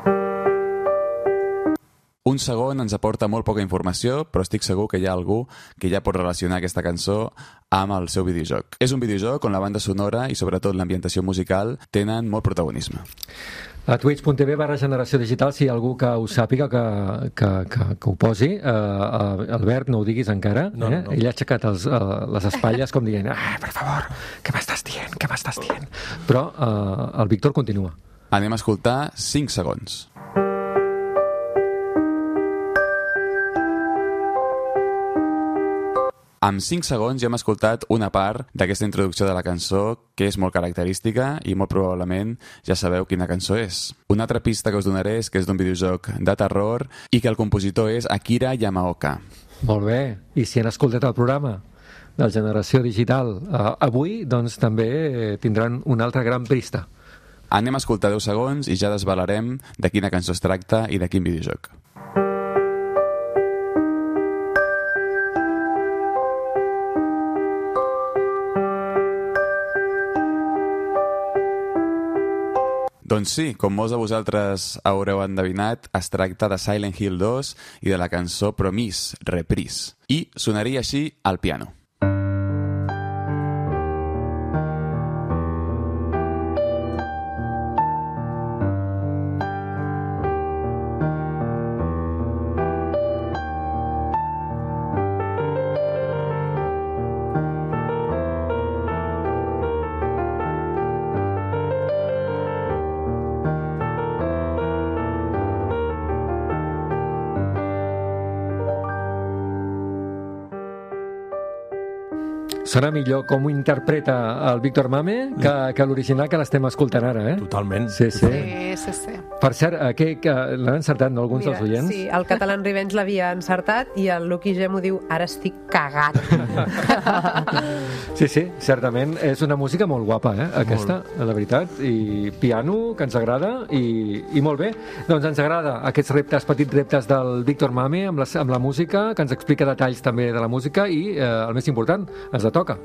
Un segon ens aporta molt poca informació, però estic segur que hi ha algú que ja pot relacionar aquesta cançó amb el seu videojoc. És un videojoc on la banda sonora i sobretot l'ambientació musical tenen molt protagonisme. A twitch punt tv barra generació digital, si hi ha algú que ho sàpiga, que, que, que, que ho posi. Uh, Albert, no ho diguis encara. No, eh? no, no. Ell ha aixecat els, uh, les espatlles com dient, ah, per favor, què m'estàs dient, què m'estàs dient? Però uh, el Víctor continua. Anem a escoltar cinc segons. Amb cinc segons ja hem escoltat una part d'aquesta introducció de la cançó que és molt característica i molt probablement ja sabeu quina cançó és. Una altra pista que us donaré és que és d'un videojoc de terror i que el compositor és Akira Yamaoka. Molt bé. I si han escoltat el programa de Generació Digital uh, avui, doncs també tindran una altra gran pista. Anem a escoltar deu segons i ja desvelarem de quina cançó es tracta i de quin videojoc. Doncs sí, com molts de vosaltres haureu endevinat, es tracta de Silent Hill dos i de la cançó Promise, Reprise. I sonaria així al piano. Sona millor com ho interpreta el Víctor Mame que, que l'original que l'estem escoltant ara, eh? Totalment. Sí, sí. Sí, sí, sí. Per cert, eh, que, que l'han encertat, no, alguns Mira, dels oients? sí, el Catalan Revenge l'havia encertat i el Lucky G m'ho diu, ara estic cagat. Sí, sí, certament. És una música molt guapa, eh, aquesta, la veritat. I piano, que ens agrada, i, i molt bé. Doncs ens agrada aquests reptes, petits reptes del Víctor Mame amb la, amb la música, que ens explica detalls també de la música i, eh, el més important, ens la toca.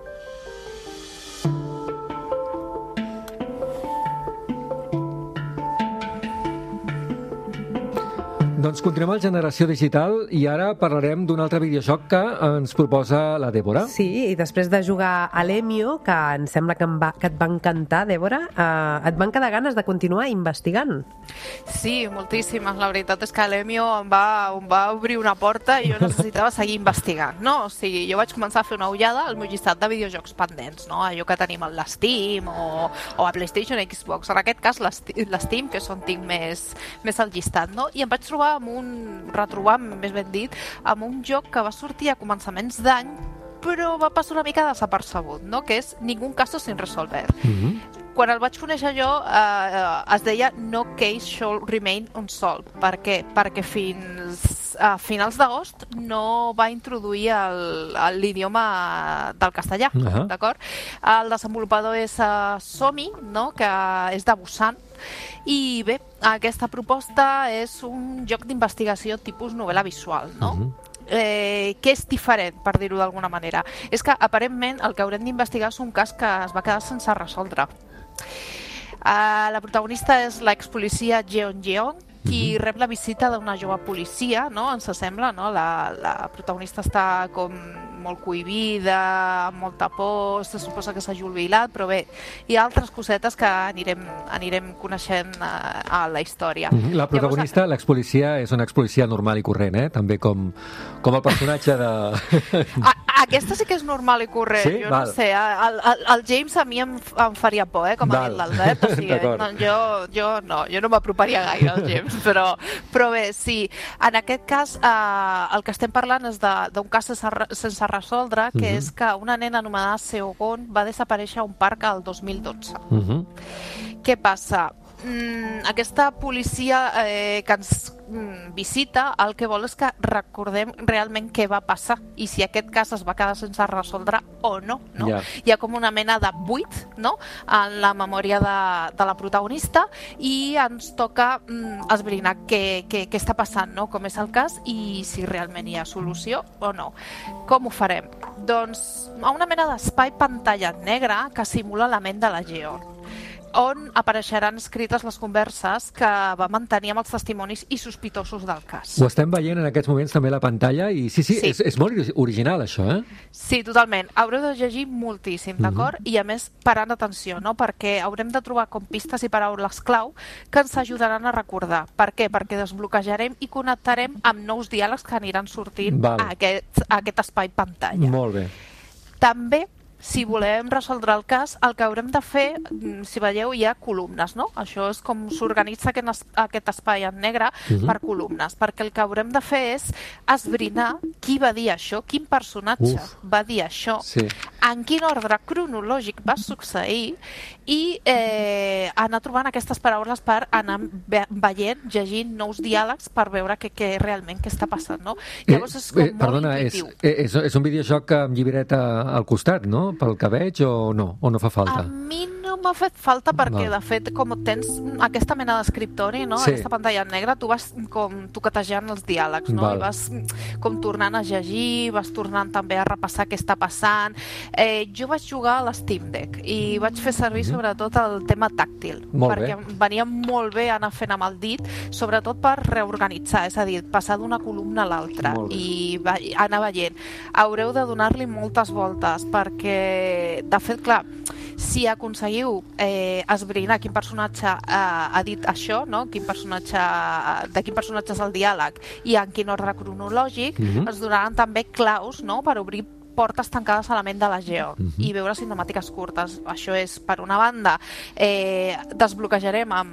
Doncs continuem al Generació Digital i ara parlarem d'un altre videojoc que ens proposa la Dèbora. Sí, i després de jugar a l'Emio, que em sembla que, em va, que et va encantar, Dèbora, eh, et van quedar ganes de continuar investigant. Sí, moltíssimes. La veritat és que l'Emio em va, em va obrir una porta i jo necessitava seguir investigant, no? O sigui, jo vaig començar a fer una ullada al meu llistat de videojocs pendents, no? Allò que tenim a l'Steam o, o a PlayStation, Xbox. En aquest cas, l'Steam, que és on tinc més, més al llistat, no? I em vaig trobar amb un, retrobar, més ben dit, amb un joc que va sortir a començaments d'any, però va passar una mica desapercebut, no? Que és Ningún caso sin resolver. Mm-hmm. Quan el vaig conèixer jo, eh, es deia No case shall remain unsolved. Per què? Perquè fins a finals d'agost no va introduir l'idioma del castellà, uh-huh. D'acord? El desenvolupador és uh, Somi, no? Que és de Busan. I bé, aquesta proposta és un joc d'investigació tipus novel·la visual, no? Uh-huh. Eh, què és diferent, per dir-ho d'alguna manera? És que aparentment el que haurem d'investigar és un cas que es va quedar sense resoldre. Uh, la protagonista és l'expolicia Jeon Jeon, qui rep la visita d'una jove policia, no? Ens sembla, no? La, la protagonista està com molt cohibida, amb molta por, se suposa que s'ha jubilat, però bé, hi ha altres cosetes que anirem, anirem coneixent a, a la història. La protagonista, Llavors, l'expolicia, és una expolicia normal i corrent, eh? També com, com el personatge de... A, aquesta sí que és normal i corrent, sí? Jo Val. no sé, el, el, el James a mi em, em faria por, eh? Com a dit l'Albert, o sigui, no, jo, jo no, jo no m'aproparia gaire al James, però, però bé, sí, en aquest cas eh, el que estem parlant és d'un cas sense, sense resoldre, que uh-huh. és que una nena anomenada Seogon va desaparèixer a un parc el dos mil dotze. Uh-huh. Què passa? Mm, aquesta policia eh, que ens mm, visita el que vol és que recordem realment què va passar i si aquest cas es va quedar sense resoldre o no, no? Yeah. Hi ha com una mena de buit, no? En la memòria de, de la protagonista i ens toca mm, esbrinar què, què, què està passant, no? Com és el cas i si realment hi ha solució o no. Com ho farem? Doncs a una mena d'espai pantalla negra que simula la ment de la Jeon, on apareixeran escrites les converses que va mantenir amb els testimonis i sospitosos del cas. Ho estem veient en aquests moments també a la pantalla i sí, sí, sí. És, és molt original això, eh? Sí, totalment. Haureu de llegir moltíssim, d'acord? Uh-huh. I a més parant atenció, no? Perquè haurem de trobar com pistes i paraules clau que ens ajudaran a recordar. Per què? Perquè desbloquejarem i connectarem amb nous diàlegs que aniran sortint a aquest, a aquest espai pantalla. Molt bé. També si volem resoldre el cas, el que haurem de fer, si veieu, hi ha columnes, no? Això és com s'organitza aquest, aquest espai en negre uh-huh. per columnes, perquè el que haurem de fer és esbrinar qui va dir això, quin personatge Uf. va dir això, sí. en quin ordre cronològic va succeir i eh, anar trobant aquestes paraules per anar veient, llegint nous diàlegs per veure què, què realment què està passant, no? Llavors és com eh, molt perdona, intuitiu. És, és, és un videojoc amb llibreta al costat, no? Pel que veig o no? O no fa falta? A mi no m'ha fet falta perquè, no. de fet, com tens aquesta mena d'escriptori, no? Sí. Aquesta pantalla negra, tu vas com toquetejant els diàlegs, no? Val. I vas com tornant a llegir, vas tornant també a repassar què està passant. Eh, jo vaig jugar a l'Steam Deck i vaig fer servir mm-hmm. sobretot el tema tàctil, molt perquè bé. Venia molt bé anar fent amb el dit, sobretot per reorganitzar, és a dir, passar d'una columna a l'altra i va, anar veient. Haureu de donar-li moltes voltes perquè de fet, clar, si aconseguiu eh, esbrinar quin personatge eh, ha dit això, no? Quin personatge, de quin personatge és el diàleg i en quin ordre cronològic, mm-hmm. ens donaran també claus, no? Per obrir portes tancades a la ment de la Geo mm-hmm. i veure cinemàtiques curtes. Això és, per una banda, eh, desbloquejarem amb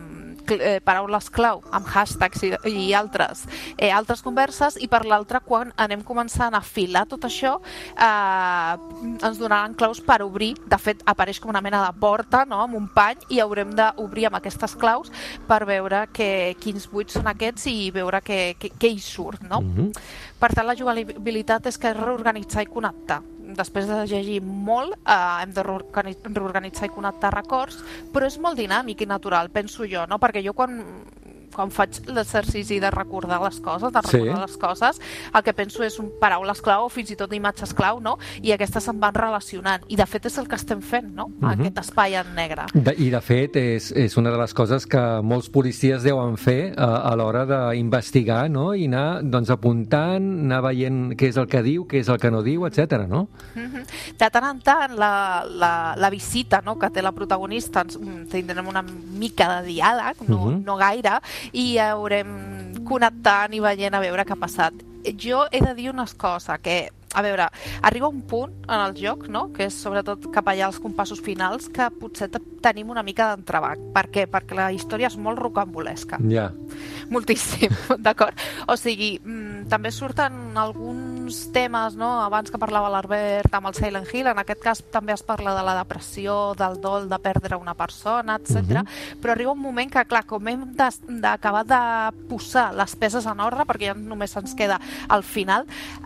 eh, paraules clau amb hashtags i, i altres, eh, altres converses, i per l'altra, quan anem començant a filar tot això, eh, ens donaran claus per obrir. De fet, apareix com una mena de porta, no?, amb un pany, i haurem d'obrir amb aquestes claus per veure que, quins buits són aquests i veure què, què, què hi surt, no? Mm-hmm. Per tant, la jugabilitat és que és reorganitzar i connectar. Després de llegir molt, eh, hem de reorganitzar i connectar records, però és molt dinàmic i natural, penso jo, no? Perquè jo quan, quan faig l'exercici de recordar les coses, de recordar sí. les coses, el que penso és un paraules clau o fins i tot imatges clau, no? I aquestes se'n van relacionant. I de fet és el que estem fent, no? Uh-huh. Aquest espai en negre. De, I de fet és, és una de les coses que molts policies deuen fer a, a l'hora d'investigar, no? I anar doncs, apuntant, anar veient què és el que diu, què és el que no diu, etcètera, no? Uh-huh. De tant en tant, la, la, la visita, no?, que té la protagonista, ens, tindrem una mica de diàleg, no, uh-huh. no gaire, i haurem connectant i veient a veure què ha passat. Jo he de dir una cosa, que, a veure, arriba un punt en el joc, no?, que és sobretot cap allà als compassos finals, que potser tenim una mica d'entrebanc. Per què? Perquè la història és molt rocambolesca. Ja. Moltíssim, d'acord? O sigui, mmm, també surten alguns temes, no?, abans que parlava l'Albert amb el Silent Hill, en aquest cas també es parla de la depressió, del dol de perdre una persona, etcètera. Uh-huh. Però arriba un moment que, clar, com hem d'acabar de posar les peces en ordre, perquè ja només ens queda al final,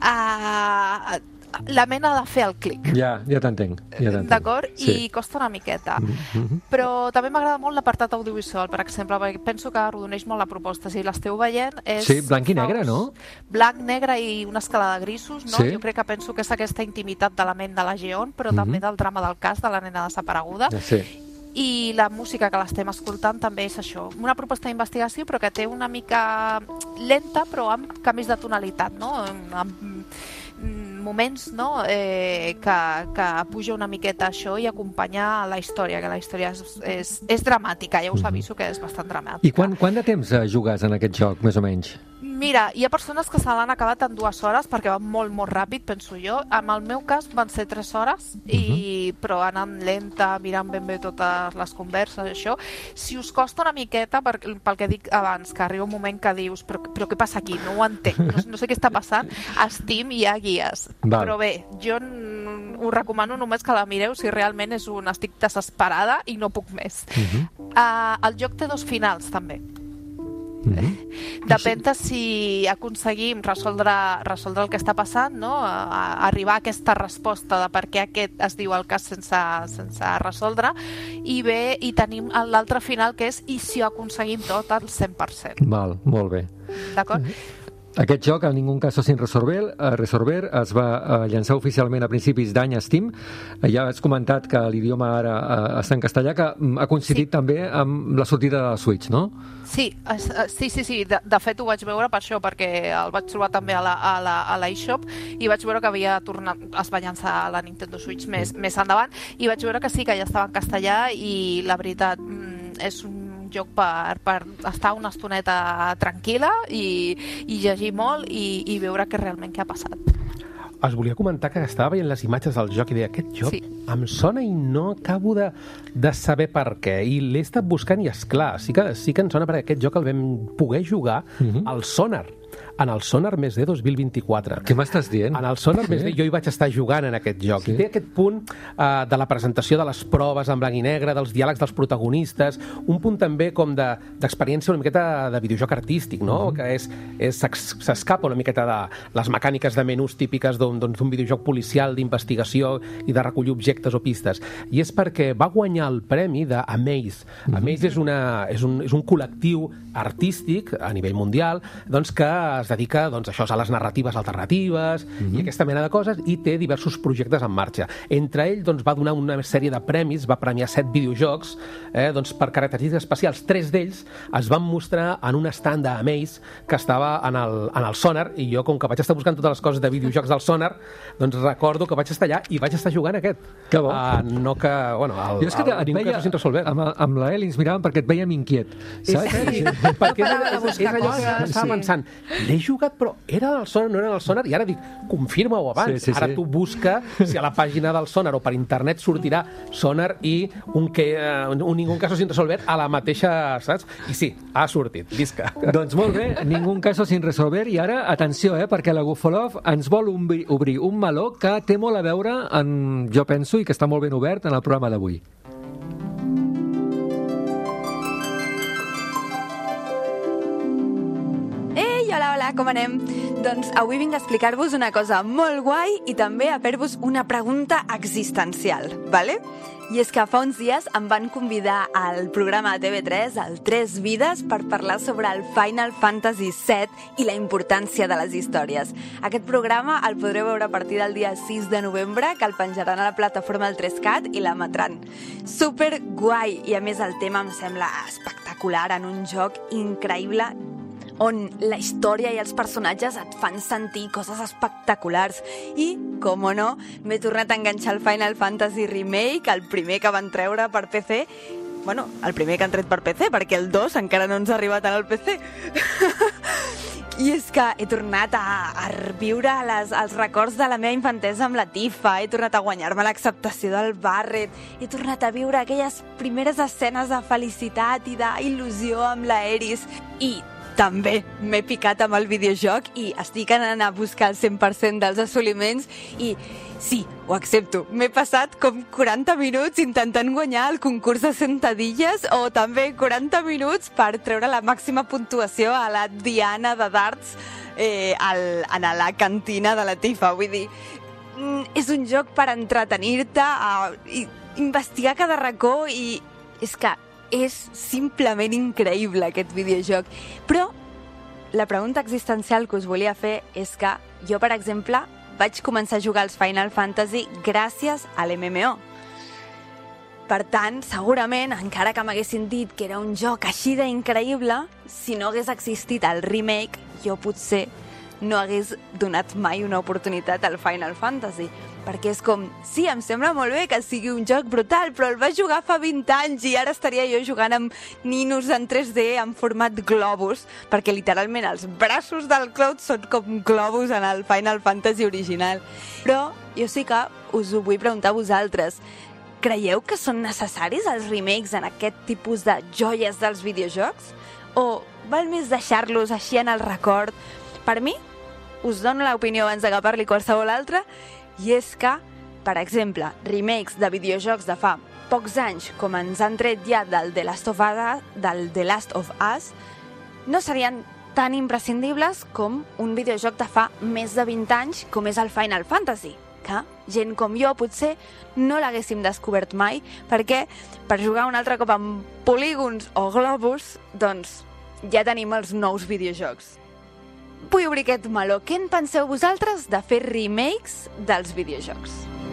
eh, la mena de fer el clic. Ja, ja t'entenc. Ja d'acord? Sí. I costa una miqueta. Mm-hmm. Però també m'agrada molt l'apartat audiovisual, per exemple, perquè penso que arrodoneix molt la proposta. Si l'esteu veient, és... Sí, blanc i negre, no? Blanc, negre i una escala de grisos, no? Sí. Jo crec que penso que és aquesta intimitat de la ment de la Geon, però mm-hmm. també del drama del cas de la nena desapareguda. Sí. I la música que l'estem escoltant també és això, una proposta d'investigació però que té una mica lenta però amb canvis de tonalitat, no? Amb moments, no?, eh, que, que puja una miqueta això i acompanya la història, que la història és, és, és dramàtica, ja us aviso que és bastant dramàtica. I quan, quant de temps jugues en aquest joc, més o menys? Mira, hi ha persones que se l'han acabat en dues hores perquè va molt, molt ràpid, penso jo. En el meu cas van ser tres hores, i, uh-huh. però anant lenta, mirant ben bé totes les converses, això. Si us costa una miqueta, per, pel que dic abans, que arriba un moment que dius però, però què passa aquí? No ho entenc, no, no sé què està passant. A Steam hi ha guies. Val. Però bé, jo us recomano només que la mireu si realment és un estic desesperada i no puc més. Uh-huh. uh, el joc té dos finals, també. Mm-hmm. Depèn de si aconseguim resoldre, resoldre el que està passant, no? A, a arribar a aquesta resposta de per què aquest es diu el cas sense, sense resoldre, i bé, i tenim l'altre final que és i si ho aconseguim tot al cent per cent. Val, molt bé. D'acord? Mm-hmm. Aquest joc, en Ningún caso sin resolver, resolver es va llançar oficialment a principis d'any a Steam. Ja has comentat que l'idioma ara està en castellà, que ha coincidit sí. també amb la sortida de la Switch, no? Sí, sí, sí, sí. De, de fet ho vaig veure per això, perquè el vaig trobar també a la, a la, a l'iShop i vaig veure que havia tornat, es va llançar a la Nintendo Switch més, mm. més endavant, i vaig veure que sí, que ja estava en castellà, i la veritat és un joc per, per estar una estoneta tranquil·la i, i llegir molt i, i veure que realment què ha passat. Es volia comentar que estava veient les imatges del joc i deia, aquest joc sí. em sona i no acabo de, de saber per què, i l'he estat buscant i esclar, sí que, sí que em sona perquè aquest joc el vam poder jugar uh-huh. al Sonar, en el Sonar Més D dos mil vint-i-quatre. Què m'estàs dient? En el Sonar sí. Més D jo hi vaig estar jugant en aquest joc. Sí. I té aquest punt uh, de la presentació de les proves en blanc i negre, dels diàlegs dels protagonistes, un punt també com d'experiència de, una miqueta de videojoc artístic, no? Uh-huh. Que és, és s'escapa una miqueta de les mecàniques de menús típiques d'un d'un videojoc policial d'investigació i de recollir objectes o pistes. I és perquè va guanyar el premi d'Amaze. Uh-huh. Amaze és, una, és, un, és un col·lectiu artístic a nivell mundial, doncs, que es dedica doncs, això, a les narratives alternatives uh-huh. i aquesta mena de coses, i té diversos projectes en marxa. Entre ells doncs, va donar una sèrie de premis, va premiar set videojocs eh, doncs, per característiques especials. Tres d'ells es van mostrar en un stand d'Amaze que estava en el, en el Sonar, i jo, com que vaig estar buscant totes les coses de videojocs del Sonar, doncs recordo que vaig estar allà i vaig estar jugant aquest. Que bo. Uh, no que, bueno, el, jo és que el, et veia, sin resolver. Amb, amb l'Eli ens miràvem perquè et veiem inquiet. Saps? Sí, perquè és, és, és allò que estava pensant. L'he l'he jugat, però era el Sonar, no era el Sonar, i ara dic, confirma-ho abans. Sí, sí, ara sí. Tu busca si a la pàgina del Sonar o per internet sortirà Sonar i un, que, un, un Ningún caso sin resolver a la mateixa, saps? I sí, ha sortit, visca. Doncs molt bé, Ningún caso sin resolver, i ara, atenció, eh, perquè la Gufolov ens vol obrir, obrir un meló que té molt a veure, en, jo penso, i que està molt ben obert en el programa d'avui. Hola, hola, com anem? Doncs avui vinc a explicar-vos una cosa molt guai i també a fer-vos una pregunta existencial, ¿vale? I és que fa uns dies em van convidar al programa de T V tres, al Tres Vides, per parlar sobre el Final Fantasy set i la importància de les històries. Aquest programa el podreu veure a partir del dia sis de novembre, que el penjaran a la plataforma del tres cat i l'emetran. Super guai! I a més el tema em sembla espectacular, en un joc increïble on la història i els personatges et fan sentir coses espectaculars. I, com o no, m'he tornat a enganxar el Final Fantasy Remake, el primer que van treure per P C. Bueno, el primer que han tret per P C, perquè el dos encara no ens ha arribat al P C. I és que he tornat a, a reviure les, els records de la meva infantesa amb la Tifa, he tornat a guanyar-me l'acceptació del Barret, he tornat a viure aquelles primeres escenes de felicitat i d'il·lusió amb la Aeris. I també m'he picat amb el videojoc i estic anant a buscar el cent per cent dels assoliments i sí, ho accepto. M'he passat com quaranta minuts intentant guanyar el concurs de sentadilles o també quaranta minuts per treure la màxima puntuació a la Diana de darts eh, al, a la cantina de la Tifa. Vull dir, és un joc per entretenir-te, a, i investigar cada racó i és que és simplement increïble aquest videojoc. Però la pregunta existencial que us volia fer és que jo, per exemple, vaig començar a jugar als Final Fantasy gràcies a l'M M O. Per tant, segurament, encara que m'haguessin dit que era un joc així d'increïble, si no hagués existit el remake, jo potser no hagués donat mai una oportunitat al Final Fantasy. Perquè és com, sí, em sembla molt bé que sigui un joc brutal, però el vaig jugar fa vint anys i ara estaria jo jugant amb ninos en tres D en format globus, perquè literalment els braços del Cloud són com globus en el Final Fantasy original. Però jo sí que us ho vull preguntar a vosaltres. Creieu que són necessaris els remakes en aquest tipus de joies dels videojocs? O val més deixar-los així en el record? Per mi, us dono l'opinió abans de que parli qualsevol altra, i és que, per exemple, remakes de videojocs de fa pocs anys, com ens han tret ja del The Last of Us, del The Last of Us, no serien tan imprescindibles com un videojoc de fa més de vint anys, com és el Final Fantasy, que gent com jo potser no l'haguéssim descobert mai, perquè per jugar un altre cop amb polígons o globus, doncs ja tenim els nous videojocs. Vull obrir aquest meló. Què en penseu vosaltres de fer remakes dels videojocs?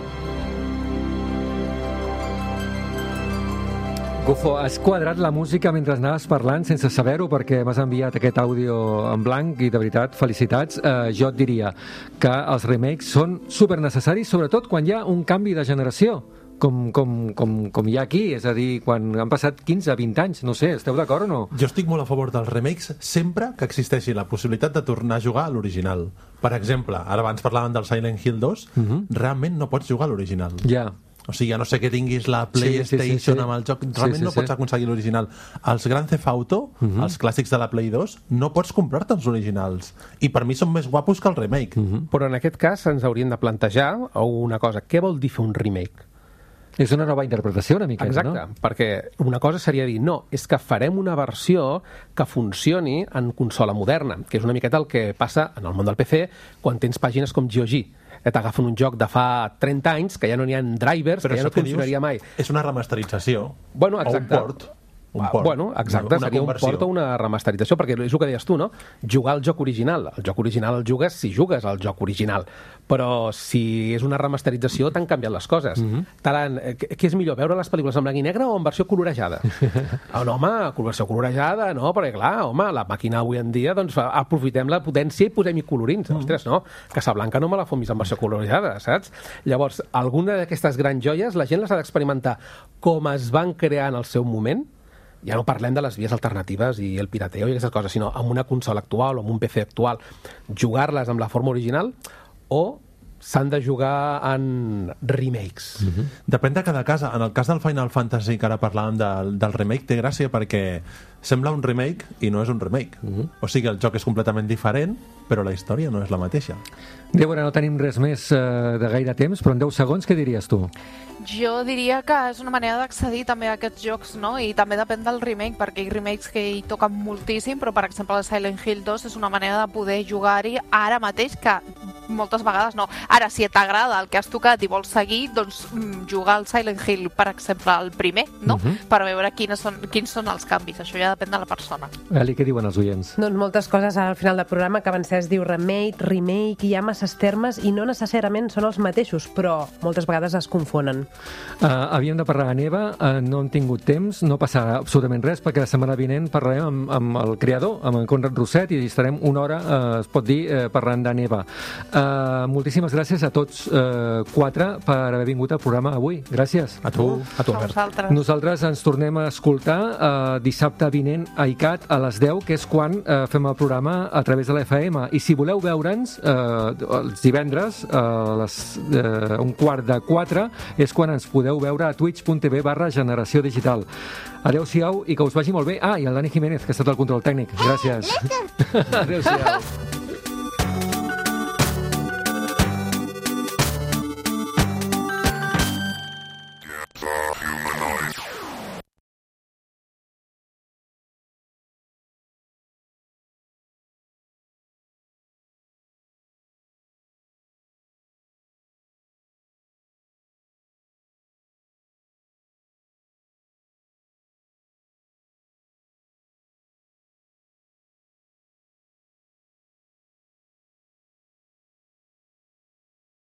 Gufo, has quadrat la música mentre anaves parlant sense saber-ho perquè m'has enviat aquest àudio en blanc i de veritat, felicitats. Eh, jo et diria que els remakes són supernecessaris, sobretot quan hi ha un canvi de generació. Com, com, com, com hi ha aquí, és a dir, quan han passat quinze a vint anys, no sé, esteu d'acord o no? Jo estic molt a favor dels remakes sempre que existeixi la possibilitat de tornar a jugar a l'original. Per exemple, ara abans parlàvem del Silent Hill dos, uh-huh. realment no pots jugar a l'original. Ja. Yeah. O sigui, a no sé que tinguis la PlayStation sí, sí, sí, sí. amb el joc, realment sí, sí, no pots sí. aconseguir l'original. Els Grand Theft Auto, uh-huh. els clàssics de la Play dos, no pots comprar-te els originals. I per mi són més guapos que el remake. Uh-huh. Però en aquest cas ens hauríem de plantejar una cosa. Què vol dir fer un remake? És una nova interpretació una miqueta, Exacte, no? Exacte, perquè una cosa seria dir, no, és que farem una versió que funcioni en consola moderna, que és una miqueta el que passa en el món del P C quan tens pàgines com G O G. T'agafen un joc de fa trenta anys, que ja no n'hi ha drivers, però que ja no funcionaria dius, mai. És una remasterització, bueno, exacte. o un port. Un port. Bueno, exacte, una seria conversió. Un port o una remasterització, perquè és el que deies tu, no? Jugar al joc original. El joc original el jugues si jugues al joc original. Però si és una remasterització, t'han canviat les coses. Mm-hmm. Taran, què és millor, veure les pel·lícules en blanc i negre o en versió colorejada? Oh, no, home, versió colorejada, no, perquè clar, home, la màquina avui en dia, doncs aprofitem la potència i posem-hi colorins. Mm. Ostres, no, Casablanca no me la fomis en versió colorejada, saps? Llavors, alguna d'aquestes grans joies, la gent les ha d'experimentar com es van crear en el seu moment, ja no parlem de les vies alternatives i el pirateo i aquestes coses, sinó amb una consola actual o amb un P C actual, jugar-les amb la forma original o s'han de jugar en remakes? Mm-hmm. Depèn de cada casa. En el cas del Final Fantasy, que ara parlàvem del, del remake, té gràcia perquè sembla un remake i no és un remake. Mm-hmm. O sigui, el joc és completament diferent, però la història no és la mateixa. Débora, no tenim res més uh, de gaire temps, però en deu segons què diries tu? Jo diria que és una manera d'accedir també a aquests jocs, no? I també depèn del remake, perquè hi ha remakes que hi toquen moltíssim, però per exemple el Silent Hill dos és una manera de poder jugar-hi ara mateix, que moltes vegades no. Ara, si t'agrada el que has tocat i vols seguir, doncs jugar al Silent Hill, per exemple, el primer, no? Uh-huh. Per veure quines són, quins són els canvis. Això ja depèn de la persona. Ali, què diuen els oients? Doncs moltes coses al final del programa que abans es diu remake, remake, hi ha masses termes i no necessàriament són els mateixos, però moltes vegades es confonen. Uh, havíem de parlar de Neva, uh, no hem tingut temps, no passarà absolutament res, perquè la setmana vinent parlarem amb, amb el creador, amb en Conrad Roset, i estarem una hora, uh, es pot dir, uh, parlant de Neva. Uh, moltíssimes gràcies a tots uh, quatre per haver vingut al programa avui. Gràcies. A tu. A tu, Albert. Nosaltres ens tornem a escoltar uh, dissabte vinent a I C A T a les deu, que és quan uh, fem el programa a través de l'F M. I si voleu veure'ns, uh, els divendres, a uh, les, uh, un quart de quatre, és quan ens podeu veure a twitch punt tv barra generació digital. Adéu-siau i que us vagi molt bé. Ah, i el Dani Jiménez, que ha estat el control tècnic. Gràcies. Adéu-siau.